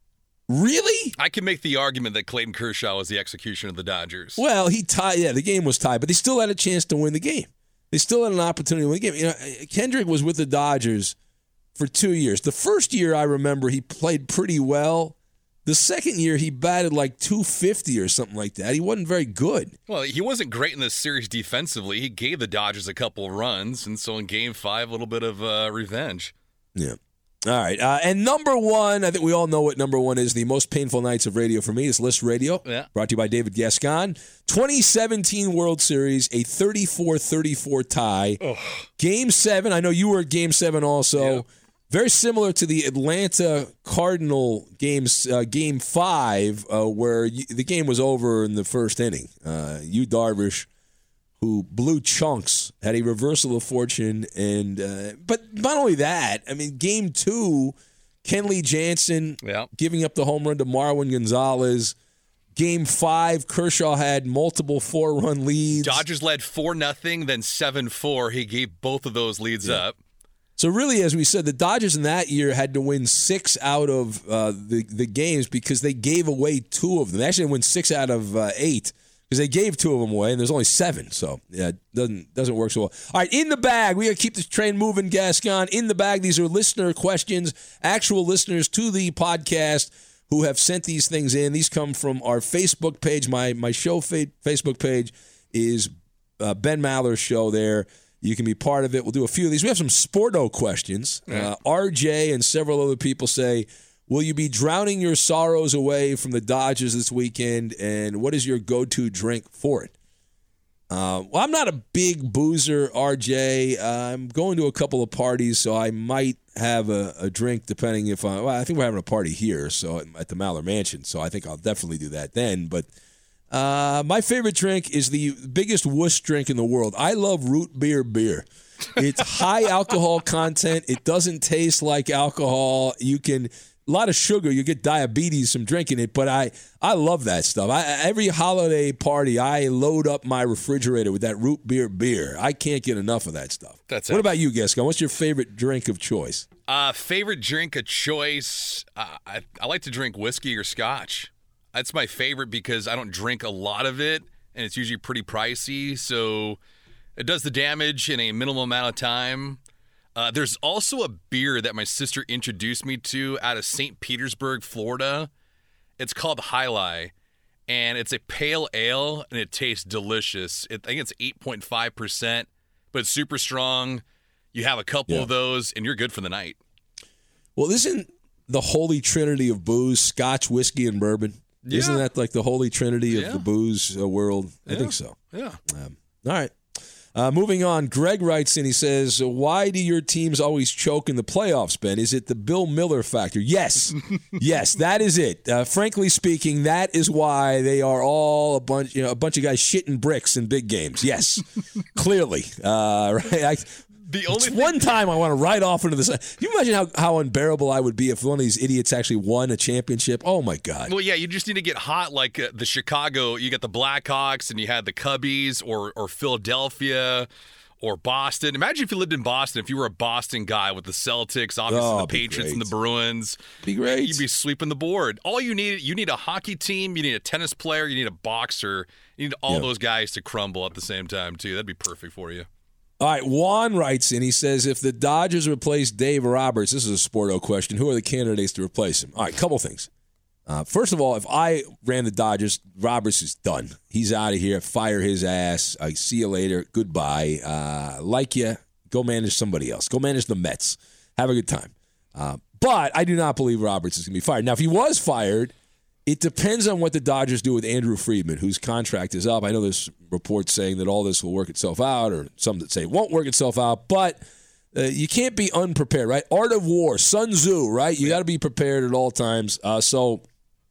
Really? I can make the argument that Clayton Kershaw was the execution of the Dodgers. Well, he tied. Yeah, the game was tied, but they still had a chance to win the game. They still had an opportunity to win the game. You know, Kendrick was with the Dodgers for two years. The first year, I remember, he played pretty well. The second year, he batted like two fifty or something like that. He wasn't very good. Well, he wasn't great in this series defensively. He gave the Dodgers a couple of runs, and so in Game Five, a little bit of uh, revenge. Yeah. All right. Uh, and number one, I think we all know what number one is. The most painful nights of radio for me is List Radio. Yeah. Brought to you by David Gascon. twenty seventeen World Series, a thirty-four thirty-four tie. Oh. Game seven. I know you were at Game seven also. Yeah. Very similar to the Atlanta Cardinal games, uh, Game five, uh, where you, the game was over in the first inning. Uh, Yu Darvish, who blew chunks, had a reversal of fortune. and uh, But not only that, I mean, Game two, Kenley Jansen yeah. giving up the home run to Marwin Gonzalez. Game five, Kershaw had multiple four-run leads. Dodgers led four nothing, then seven four. He gave both of those leads yeah. up. So really, as we said, the Dodgers in that year had to win six out of uh, the, the games because they gave away two of them. They actually win six out of uh, eight because they gave two of them away, and there's only seven. So, yeah, it doesn't, doesn't work so well. All right, in the bag, we got to keep this train moving, Gascon. In the bag, these are listener questions, actual listeners to the podcast who have sent these things in. These come from our Facebook page. My, my show fa- Facebook page is uh, Ben Maller's show there. You can be part of it. We'll do a few of these. We have some Sporto questions. Yeah. Uh, R J and several other people say, will you be drowning your sorrows away from the Dodgers this weekend, and what is your go-to drink for it? Uh, well, I'm not a big boozer, R J. Uh, I'm going to a couple of parties, so I might have a, a drink depending if I – well, I think we're having a party here so at the Maller Mansion, so I think I'll definitely do that then. But – Uh, my favorite drink is the biggest wuss drink in the world. I love root beer beer. It's high alcohol content. It doesn't taste like alcohol. You can a lot of sugar. You get diabetes from drinking it, but I, I love that stuff. I, every holiday party, I load up my refrigerator with that root beer beer. I can't get enough of that stuff. That's what it. about you, Gascon? What's your favorite drink of choice? Uh, favorite drink of choice, uh, I, I like to drink whiskey or scotch. That's my favorite because I don't drink a lot of it, and it's usually pretty pricey, so it does the damage in a minimal amount of time. Uh, there's also a beer that my sister introduced me to out of Saint Petersburg, Florida. It's called Jai Alai, and it's a pale ale, and it tastes delicious. It, I think it's eight point five percent, but it's super strong. You have a couple Yeah. of those, and you're good for the night. Well, isn't the holy trinity of booze Scotch, whiskey, and bourbon? Yeah. Isn't that like the holy trinity of Yeah. the booze uh, world? I Yeah. think so. Yeah. Um, all right. Uh, moving on, Greg writes in, he says, why do your teams always choke in the playoffs, Ben? Is it the Bill Miller factor? Yes. yes, that is it. Uh, frankly speaking, that is why they are all a bunch, you know, a bunch of guys shitting bricks in big games. Yes, clearly. Uh, right. I, The only it's thing- one time I want to ride off into the sun. Can you imagine how, how unbearable I would be if one of these idiots actually won a championship? Oh, my God. Well, yeah, you just need to get hot like uh, the Chicago. You got the Blackhawks and you had the Cubbies or or Philadelphia or Boston. Imagine if you lived in Boston, if you were a Boston guy with the Celtics, obviously Oh, the it'd be Patriots and the great. Bruins. Be great. You'd be sweeping the board. All you need, you need a hockey team, you need a tennis player, you need a boxer. You need all Yeah. those guys to crumble at the same time, too. That'd be perfect for you. All right, Juan writes in. He says, if the Dodgers replace Dave Roberts, this is a Sporto question, who are the candidates to replace him? All right, couple things. Uh, first of all, if I ran the Dodgers, Roberts is done. He's out of here. Fire his ass. I see you later. Goodbye. Uh, like you. Go manage somebody else. Go manage the Mets. Have a good time. Uh, but I do not believe Roberts is going to be fired. Now, if he was fired, it depends on what the Dodgers do with Andrew Friedman, whose contract is up. I know there's reports saying that all this will work itself out, or some that say it won't work itself out, but uh, you can't be unprepared, right? Art of War, Sun Tzu, right? You got to be prepared at all times. Uh, so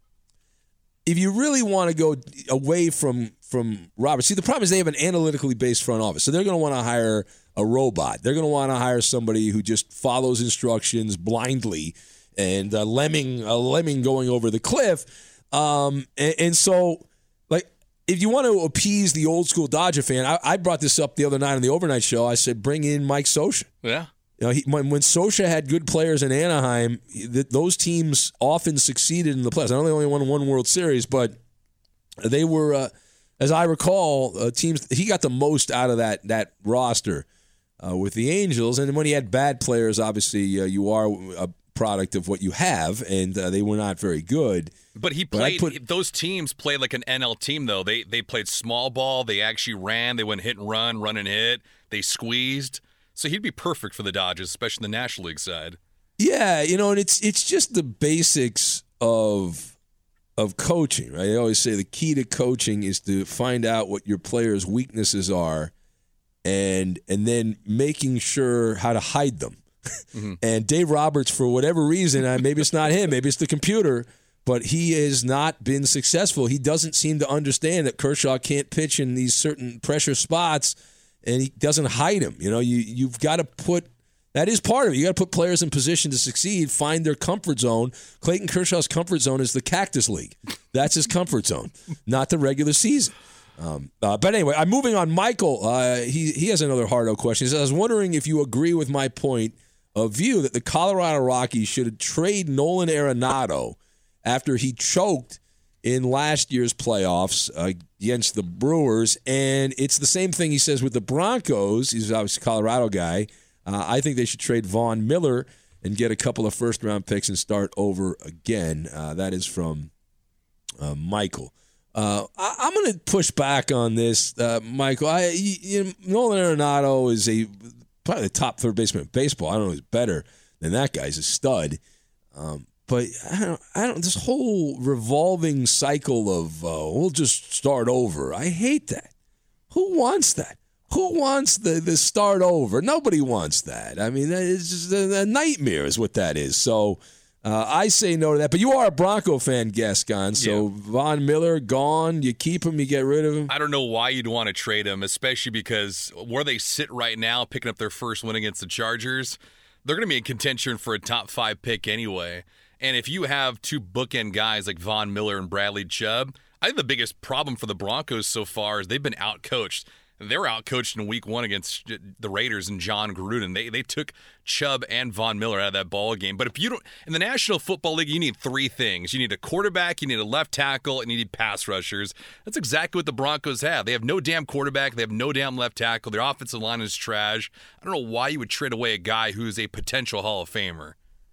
if you really want to go away from, from Roberts, see, the problem is they have an analytically based front office, so they're going to want to hire a robot. They're going to want to hire somebody who just follows instructions blindly, and a lemming, a lemming going over the cliff. Um, and, and so, like, if you want to appease the old school Dodger fan, I, I brought this up the other night on the overnight show. I said, bring in Mike Scioscia. Yeah. You know, he, when, when Scioscia had good players in Anaheim, th- those teams often succeeded in the playoffs. I know they only won one World Series, but they were, uh, as I recall, uh, teams. He got the most out of that that roster uh, with the Angels. And when he had bad players, obviously uh, you are a product of what you have, and uh, they were not very good. But he But I played. put- those teams played like an N L team, though. They they played small ball. They actually ran. They went hit and run, run and hit. They squeezed. So he'd be perfect for the Dodgers, especially the National League side. Yeah, you know, and it's it's just the basics of of coaching, right? I always say the key to coaching is to find out what your players' weaknesses are, and and then making sure how to hide them. Mm-hmm. And Dave Roberts, for whatever reason, uh, maybe it's not him, maybe it's the computer, but he has not been successful. He doesn't seem to understand that Kershaw can't pitch in these certain pressure spots, and he doesn't hide him. You know, you you've got to put that is part of it. You got to put players in position to succeed, find their comfort zone. Clayton Kershaw's comfort zone is the Cactus League. That's his comfort zone, not the regular season. Um, uh, but anyway, I'm moving on. Michael, uh, he he has another hard-o question. He says, I was wondering if you agree with my point of view that the Colorado Rockies should trade Nolan Arenado after he choked in last year's playoffs uh, against the Brewers. And it's the same thing he says with the Broncos. He's obviously a Colorado guy. Uh, I think they should trade Von Miller and get a couple of first-round picks and start over again. Uh, that is from uh, Michael. Uh, I, I'm going to push back on this, uh, Michael. I, you know, Nolan Arenado is a probably the top third baseman in baseball. I don't know who's better than that guy. He's a stud. Um, but I don't, I don't. This whole revolving cycle of uh, we'll just start over. I hate that. Who wants that? Who wants the, the start over? Nobody wants that. I mean, it's just a, a nightmare is what that is. So uh, I say no to that. But you are a Bronco fan, Gascon. So Yeah. Von Miller, gone. You keep him, you get rid of him. I don't know why you'd want to trade him, especially because where they sit right now, picking up their first win against the Chargers, they're going to be in contention for a top five pick anyway. And if you have two bookend guys like Von Miller and Bradley Chubb, I think the biggest problem for the Broncos so far is they've been outcoached. They were outcoached in week one against the Raiders and John Gruden. They they took Chubb and Von Miller out of that ball game. But if you don't, in the National Football League, you need three things. You need a quarterback, you need a left tackle, and you need pass rushers. That's exactly what the Broncos have. They have no damn quarterback. They have no damn left tackle. Their offensive line is trash. I don't know why you would trade away a guy who's a potential Hall of Famer.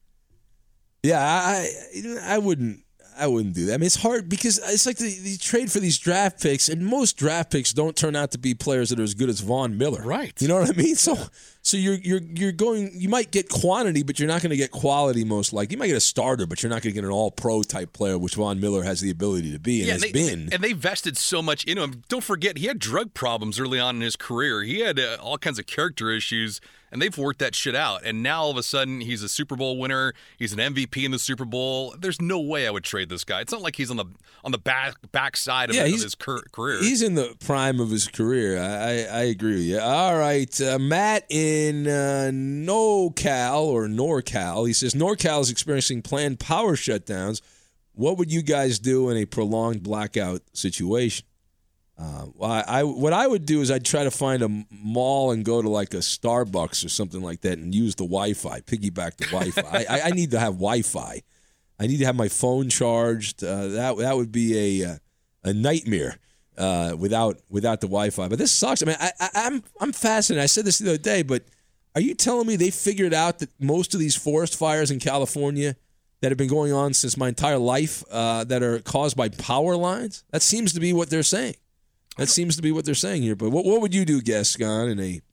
Yeah, I I wouldn't. I wouldn't do that. I mean, it's hard because it's like the, the trade for these draft picks, and most draft picks don't turn out to be players that are as good as Von Miller. Right. You know what I mean? So, so you're you're you're going. You might get quantity, but you're not going to get quality. Most likely, you might get a starter, but you're not going to get an All-Pro type player, which Von Miller has the ability to be and yeah, has they, been. And they vested so much into him. Don't forget, he had drug problems early on in his career. He had uh, all kinds of character issues. And they've worked that shit out. And now all of a sudden he's a Super Bowl winner. He's an M V P in the Super Bowl. There's no way I would trade this guy. It's not like he's on the on the back backside of, yeah, of his cur- career. He's in the prime of his career. I, I, I agree with you. All right, uh, Matt in uh, NorCal or NorCal. He says NorCal is experiencing planned power shutdowns. What would you guys do in a prolonged blackout situation? Uh, I, I what I would do is I'd try to find a mall and go to like a Starbucks or something like that and use the Wi-Fi, piggyback the Wi-Fi. I, I need to have Wi-Fi. I need to have my phone charged. Uh, that that would be a a nightmare uh, without without the Wi-Fi. But this sucks. I mean, I, I, I'm I'm fascinated. I said this the other day, but are you telling me they figured out that most of these forest fires in California that have been going on since my entire life uh, that are caused by power lines? That seems to be what they're saying. That seems to be what they're saying here. But what what would you do, Gascon, in a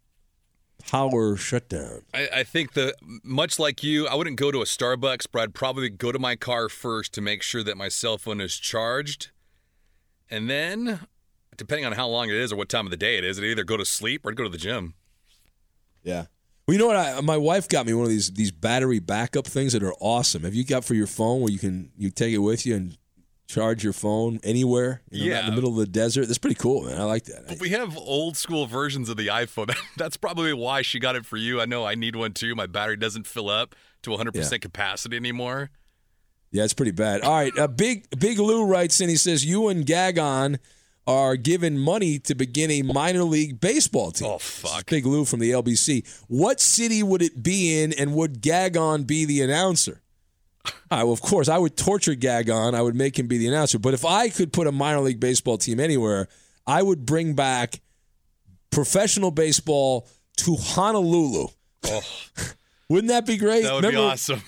power shutdown? I, I think that much like you, I wouldn't go to a Starbucks, but I'd probably go to my car first to make sure that my cell phone is charged. And then, depending on how long it is or what time of the day it is, I'd either go to sleep or I'd go to the gym. Yeah. Well, you know what? I, my wife got me one of these these battery backup things that are awesome. Have you got for your phone where you can you take it with you and charge your phone anywhere, you know, yeah, not in the middle of the desert? That's pretty cool, man. I like that. But we have old school versions of the iPhone. That's probably why she got it for you. I know I need one too. My battery doesn't fill up to one hundred percent yeah. capacity anymore. Yeah, it's pretty bad. All right, uh, Big Big Lou writes in. He says, you and Gagon are given money to begin a minor league baseball team. Oh, fuck. Big Lou from the L B C. What city would it be in, and would Gagon be the announcer? All right, well, of course, I would torture Gagon. I would make him be the announcer. But if I could put a minor league baseball team anywhere, I would bring back professional baseball to Honolulu. Oh. Wouldn't that be great? That would Remember, be awesome.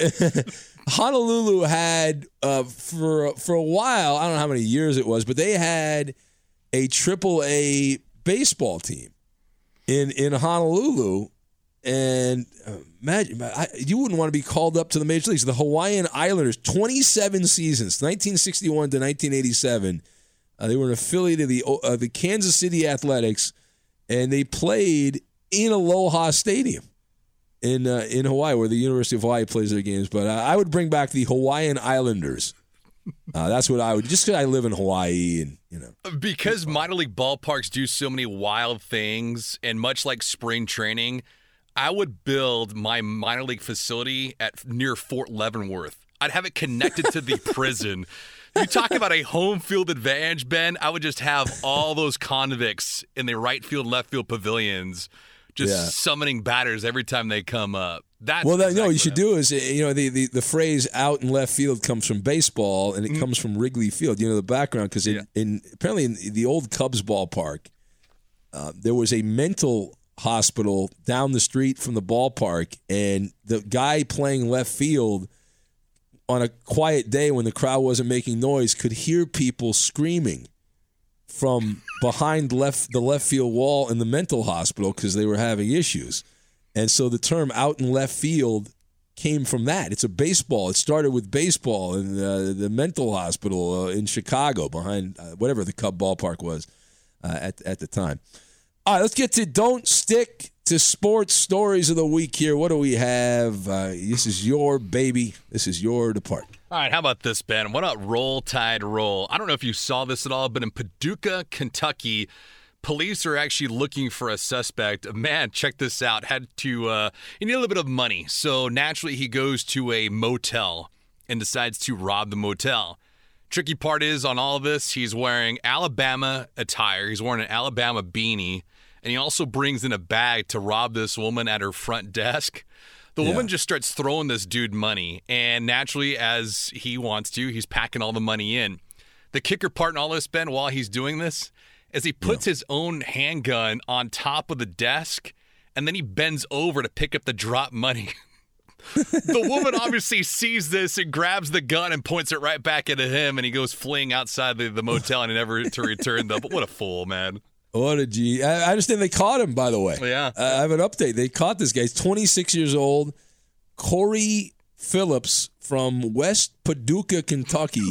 Honolulu had, uh, for, for a while, I don't know how many years it was, but they had a triple A baseball team in, in Honolulu. And uh, imagine, I, you wouldn't want to be called up to the major leagues. The Hawaiian Islanders, twenty-seven seasons, nineteen sixty-one to nineteen eighty-seven. Uh, they were an affiliate of the uh, the Kansas City Athletics, and they played in Aloha Stadium in uh, in Hawaii, where the University of Hawaii plays their games. But uh, I would bring back the Hawaiian Islanders. Uh, that's what I would, just because I live in Hawaii, and you know, because minor league ballparks do so many wild things, and much like spring training, I would build my minor league facility at near Fort Leavenworth. I'd have it connected to the prison. You talk about a home field advantage, Ben. I would just have all those convicts in the right field, left field pavilions, just yeah. summoning batters every time they come up. That's well, that, exactly no, what you should do is, you know, the, the, the phrase "out in left field" comes from baseball, and it mm. comes from Wrigley Field. You know the background, because in, yeah. in apparently in the old Cubs ballpark, uh, there was a mental hospital down the street from the ballpark, and the guy playing left field on a quiet day when the crowd wasn't making noise could hear people screaming from behind left the left field wall in the mental hospital because they were having issues. And so the term "out in left field" came from that. It's a baseball. It started with baseball in uh, the mental hospital uh, in Chicago behind uh, whatever the Cub ballpark was uh, at at the time. All right, let's get to Don't Stick to Sports Stories of the Week here. What do we have? Uh, this is your baby. This is your department. All right, how about this, Ben? What about Roll Tide Roll? I don't know if you saw this at all, but in Paducah, Kentucky, police are actually looking for a suspect. A man, check this out, had to, uh, he needed a little bit of money. So naturally he goes to a motel. and decides to rob the motel. Tricky part is, on all of this, he's wearing Alabama attire. He's wearing an Alabama beanie, and he also brings in a bag to rob this woman at her front desk. The woman yeah. just starts throwing this dude money, and naturally, as he wants to, he's packing all the money in. The kicker part in all this, Ben, while he's doing this, is he puts yeah. his own handgun on top of the desk, and then he bends over to pick up the drop money. The woman obviously sees this and grabs the gun and points it right back into him, and he goes fleeing outside the, the motel and never to return, though. But what a fool, man. What a G. I, I understand they caught him, by the way. Yeah. Uh, I have an update. They caught this guy. He's twenty-six years old. Corey Phillips from West Paducah, Kentucky.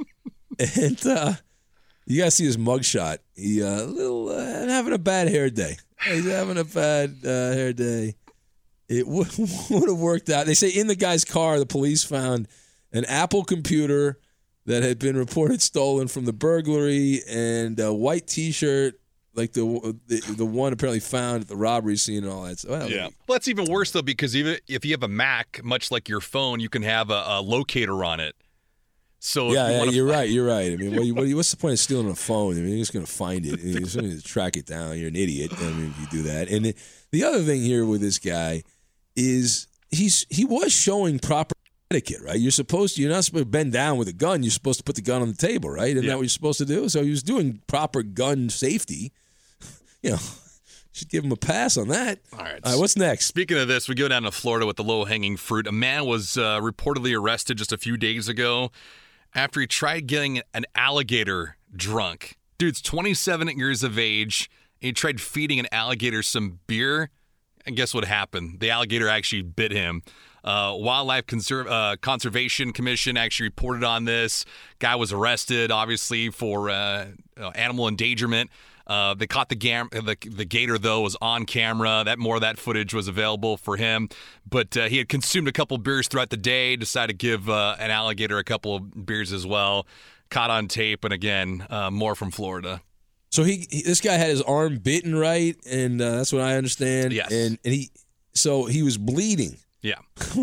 and uh, you got to see his mugshot. He uh, little uh, having a bad hair day. He's having a bad uh, hair day. It would, would have worked out. They say in the guy's car, the police found an Apple computer that had been reported stolen from the burglary and a white T-shirt, like the the, the one apparently found at the robbery scene and all that. So, well, yeah. Well, that's even worse, though, because even if you have a Mac, much like your phone, you can have a, a locator on it. So yeah, you yeah you're find- right. You're right. I mean, what, you, what, what's the point of stealing a phone? I mean, you're just going to find it. You're just going to track it down. You're an idiot. I mean, if you do that. And the, the other thing here with this guy is he's he was showing proper etiquette, right? You're supposed to, you're not supposed to bend down with a gun. You're supposed to put the gun on the table, right? Isn't yeah. that what you're supposed to do? So he was doing proper gun safety. You know, should give him a pass on that. All right. All right, what's next? Speaking of this, we go down to Florida with the low-hanging fruit. A man was uh, reportedly arrested just a few days ago after he tried getting an alligator drunk. Dude's twenty-seven years of age, and he tried feeding an alligator some beer. And guess what happened? The alligator actually bit him. Uh, Wildlife Conser- uh, Conservation Commission actually reported on this. Guy was arrested, obviously, for uh, animal endangerment. Uh, they caught the, gam- the the gator, though, was on camera. That more of that footage was available for him. But uh, he had consumed a couple beers throughout the day, decided to give uh, an alligator a couple of beers as well. Caught on tape, and again, uh, more from Florida. So he, he, this guy had his arm bitten, right? And uh, that's what I understand. Yes. And and he, so he was bleeding. Yeah.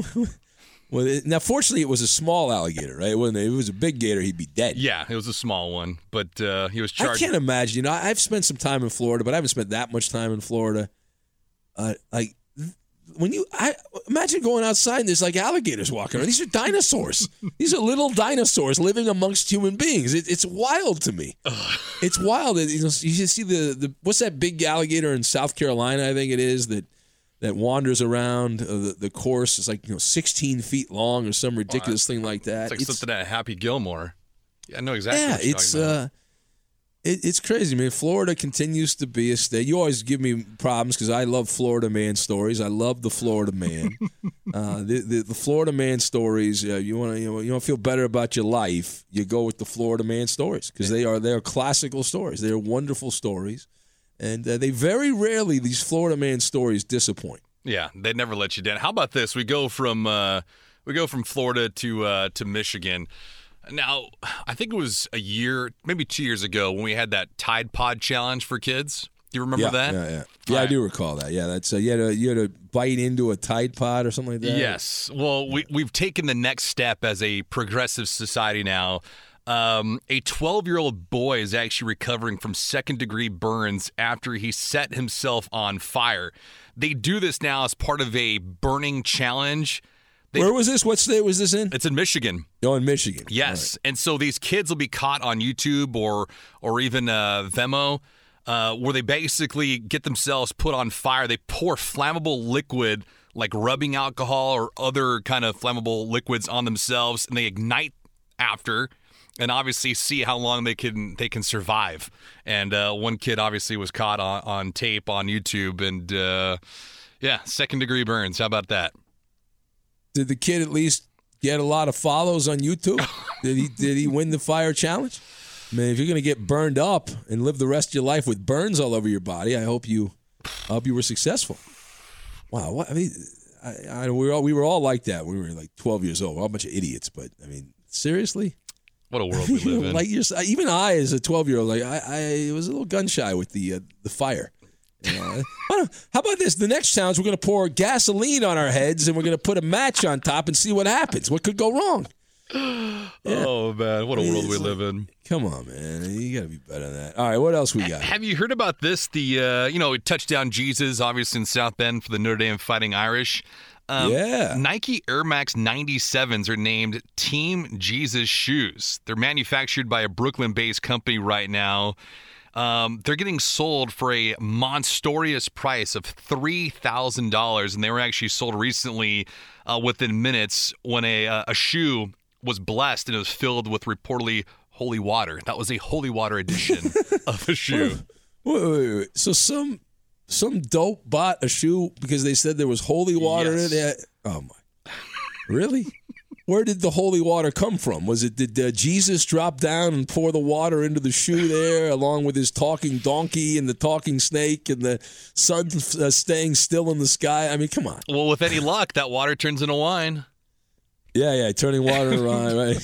Well, it, now fortunately, it was a small alligator, right? It wasn't. If it was a big gator, he'd be dead. Yeah, it was a small one, but uh, he was charged. I can't imagine. You know, I've spent some time in Florida, but I haven't spent that much time in Florida. Uh, like when you, I imagine going outside and there's like alligators walking around. These are dinosaurs. These are little dinosaurs living amongst human beings. It, it's wild to me. It's wild. You know, you see the, the what's that big alligator in South Carolina? I think it is that that wanders around uh, the, the course. It's like you know sixteen feet long or some ridiculous well, thing like that. It's like it's, something at Happy Gilmore. Yeah, I know exactly. Yeah, what you're it's talking about. uh, it, it's crazy. I mean, Florida continues to be a state. You always give me problems because I love Florida man stories. I love the Florida man. uh, the, the the Florida man stories. Uh, you want to you know you want to feel better about your life. You go with the Florida man stories because they are they are classical stories. They are wonderful stories, and uh, they very rarely these Florida man stories disappoint. Yeah, they never let you down. How about this? We go from uh, we go from Florida to uh, to Michigan. Now, I think it was a year, maybe two years ago, when we had that Tide Pod challenge for kids. Do you remember yeah, that? Yeah, yeah, yeah. Right. I do recall that. Yeah, that's uh, you had to you had to bite into a Tide Pod or something like that. Yes. Well, we we've taken the next step as a progressive society now. Um, a twelve-year-old boy is actually recovering from second-degree burns after he set himself on fire. They do this now as part of a burning challenge. They, Where was this? What state was this in? It's in Michigan. Oh, in Michigan. Yes. Right. And so these kids will be caught on YouTube or or even uh, Vimeo, uh, where they basically get themselves put on fire. They pour flammable liquid like rubbing alcohol or other kind of flammable liquids on themselves, and they ignite after. And obviously see how long they can they can survive. And uh, one kid obviously was caught on, on tape on YouTube, and uh, yeah, second degree burns. How about that? Did the kid at least get a lot of follows on YouTube? did he did he win the fire challenge? I mean, if you're gonna get burned up and live the rest of your life with burns all over your body, I hope you I hope you were successful. Wow, what I mean, I, I we were all we were all like that. We were like twelve years old. We're all a bunch of idiots, but I mean, seriously. What a world we live in. Like you're, even I, as a twelve-year-old, like I, I was a little gun shy with the uh, the fire. You know? How about this? The next challenge, we're going to pour gasoline on our heads and we're going to put a match on top and see what happens. What could go wrong? Yeah. Oh, man. What a world we It's live like- in. Come on, man. You got to be better than that. All right, what else we got? Have you heard about this? The, uh, you know, touchdown Jesus, obviously in South Bend for the Notre Dame Fighting Irish. Um, Yeah. Nike Air Max ninety-sevens are named Team Jesus shoes. They're manufactured by a Brooklyn-based company right now. Um, they're getting sold for a monstrous price of three thousand dollars, and they were actually sold recently uh, within minutes when a, uh, a shoe was blessed and it was filled with reportedly holy water. That was a holy water edition of a shoe. Wait, wait, wait. So some some dope bought a shoe because they said there was holy water Yes. in it? Oh, my. Really? Where did the holy water come from? Was it, did uh, Jesus drop down and pour the water into the shoe there along with his talking donkey and the talking snake and the sun uh, staying still in the sky? I mean, come on. Well, with any luck, that water turns into wine. Yeah, yeah, turning water around, right?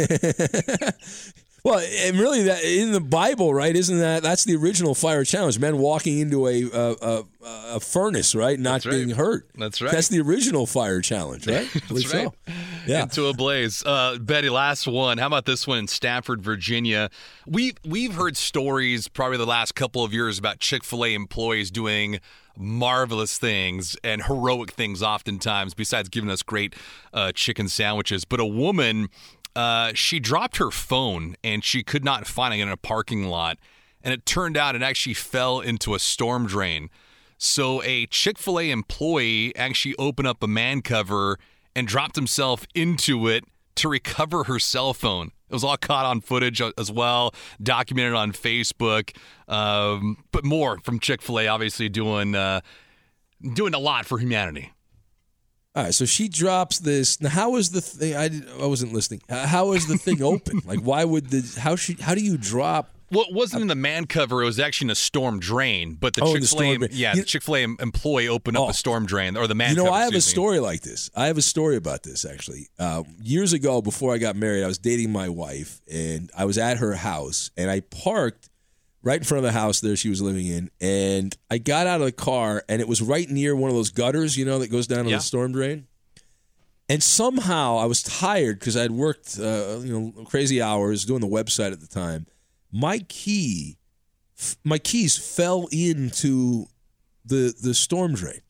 Yeah. Well, and really, that in the Bible, right? Isn't that that's the original fire challenge? Men walking into a a, a, a furnace, right? Not That's right. being hurt. That's right. That's the original fire challenge, right? I believe That's right. so. Yeah. Into a blaze. Uh, Betty, last one. How about this one in Stafford, Virginia? We've, we've heard stories probably the last couple of years about Chick-fil-A employees doing marvelous things and heroic things oftentimes, besides giving us great uh, chicken sandwiches. But a woman, uh, she dropped her phone and she could not find it in a parking lot. And it turned out it actually fell into a storm drain. So a Chick-fil-A employee actually opened up a man cover and dropped himself into it to recover her cell phone. It was all caught on footage as well, documented on Facebook. Um, but more from Chick-fil-A, obviously doing uh, doing a lot for humanity. All right, so she drops this. Now, how is the thing? I, didn't- I wasn't listening. Uh, How is the thing open? Like, why would the how she? How do you drop? Well, it wasn't in the man cover. It was actually in a storm drain. But the Oh, in the Chick-fil-A, storm drain. yeah, You- the Chick-fil-A employee opened up Oh. a storm drain, or the man You know, cover. I have a excuse me. story like this. I have a story about this, actually. Uh, years ago, before I got married, I was dating my wife, and I was at her house, and I parked right in front of the house there she was living in, and I got out of the car, and it was right near one of those gutters, you know, that goes down to Yeah. the storm drain. And somehow I was tired because I'd worked, uh, you know, crazy hours doing the website at the time. My key, f- my keys fell into the the storm drain.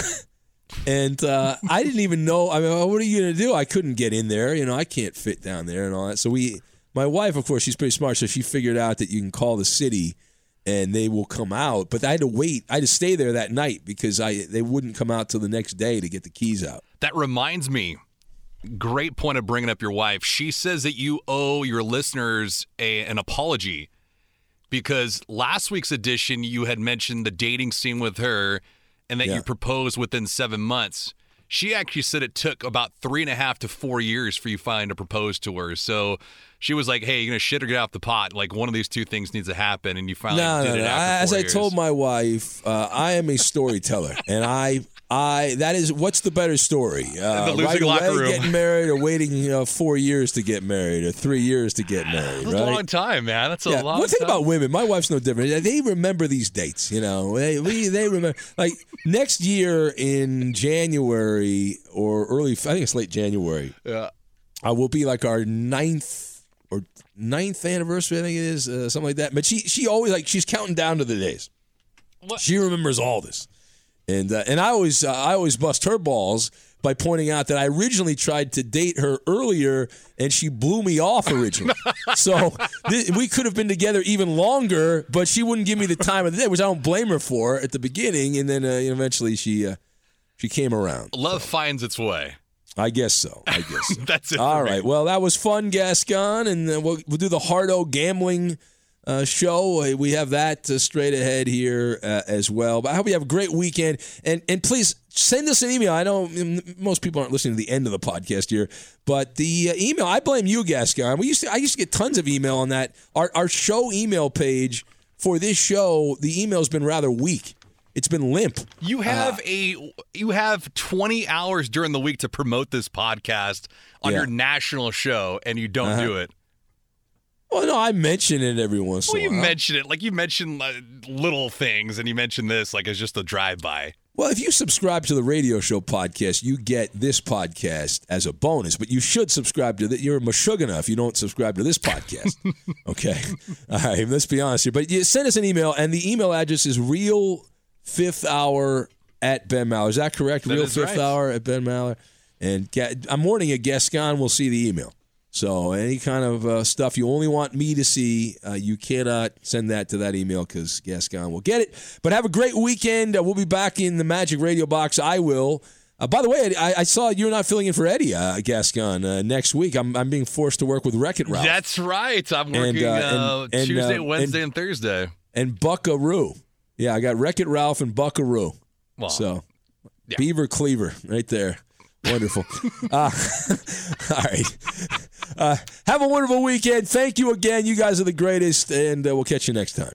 And uh, I didn't even know. I mean, what are you going to do? I couldn't get in there. You know, I can't fit down there and all that. So we, my wife, of course, she's pretty smart. So she figured out that you can call the city and they will come out. But I had to wait. I had to stay there that night because I they wouldn't come out till the next day to get the keys out. That reminds me, great point of bringing up your wife. She says that you owe your listeners a, an apology because last week's edition, you had mentioned the dating scene with her and that Yeah. you proposed within seven months. She actually said it took about three and a half to four years for you finally to propose to her. So she was like, hey, you're going to shit or get off the pot. Like, one of these two things needs to happen. And you finally No, did no, it no. after As four I years. told my wife, uh, I am a storyteller, and I, I that is what's the better story? Uh, The losing right locker away room. getting married, or waiting you know, four years to get married, or three years to get married. That's right? a long time, man. That's a Yeah. long One thing time. about women, my wife's no different. They remember these dates, you know. They we, they remember like next year in January or early. I think it's late January. Yeah. Uh, will be like our ninth or ninth anniversary. I think it is uh, something like that. But she she always like she's counting down to the days. What? She remembers all this, and uh, and I always uh, I always bust her balls by pointing out that I originally tried to date her earlier, and she blew me off originally. So th- we could have been together even longer, but she wouldn't give me the time of the day, which I don't blame her for at the beginning. And then uh, eventually she uh, she came around. Love finds its way. I guess so. I guess so. That's it. All for me. right. Well, that was fun, Gascon, and uh, we'll, we'll do the Hardo gambling uh, show. Uh, We have that uh, straight ahead here uh, as well. But I hope you have a great weekend, and and please send us an email. I know mm, most people aren't listening to the end of the podcast here, but the uh, email. I blame you, Gascon. We used to. I used to get tons of email on that. Our our show email page for this show. The email's been rather weak. It's been limp. You have a you have twenty hours during the week to promote this podcast on Yeah. your national show, and you don't Uh-huh. do it. Well, no, I mention it every once Well, in a you while. mention it like you mentioned uh, little things, and you mentioned this like it's just a drive by. Well, if you subscribe to the radio show podcast, you get this podcast as a bonus, but you should subscribe to that. You're a Meshuggah if you don't subscribe to this podcast. Okay. All right. Let's be honest here. But you send us an email, and the email address is real fifth hour at Ben Maller. Is that correct? That real is fifth right. hour at Ben Maller. And I'm warning you, Gascon will see the email. So any kind of uh, stuff you only want me to see, uh, you cannot send that to that email because Gascon will get it. But have a great weekend. Uh, we'll be back in the Magic Radio Box. I will. Uh, by the way, I, I saw you're not filling in for Eddie, uh, Gascon, uh, next week. I'm I'm being forced to work with Wreck-It Ralph. That's right. I'm working And, uh, and- uh, and, Tuesday, uh, Wednesday, and- and Thursday. And Buckaroo. Yeah, I got Wreck-It Ralph and Buckaroo. Well, So, yeah. Beaver Cleaver right there. Wonderful. uh, all right. Uh, have a wonderful weekend. Thank you again. You guys are the greatest, and uh, we'll catch you next time.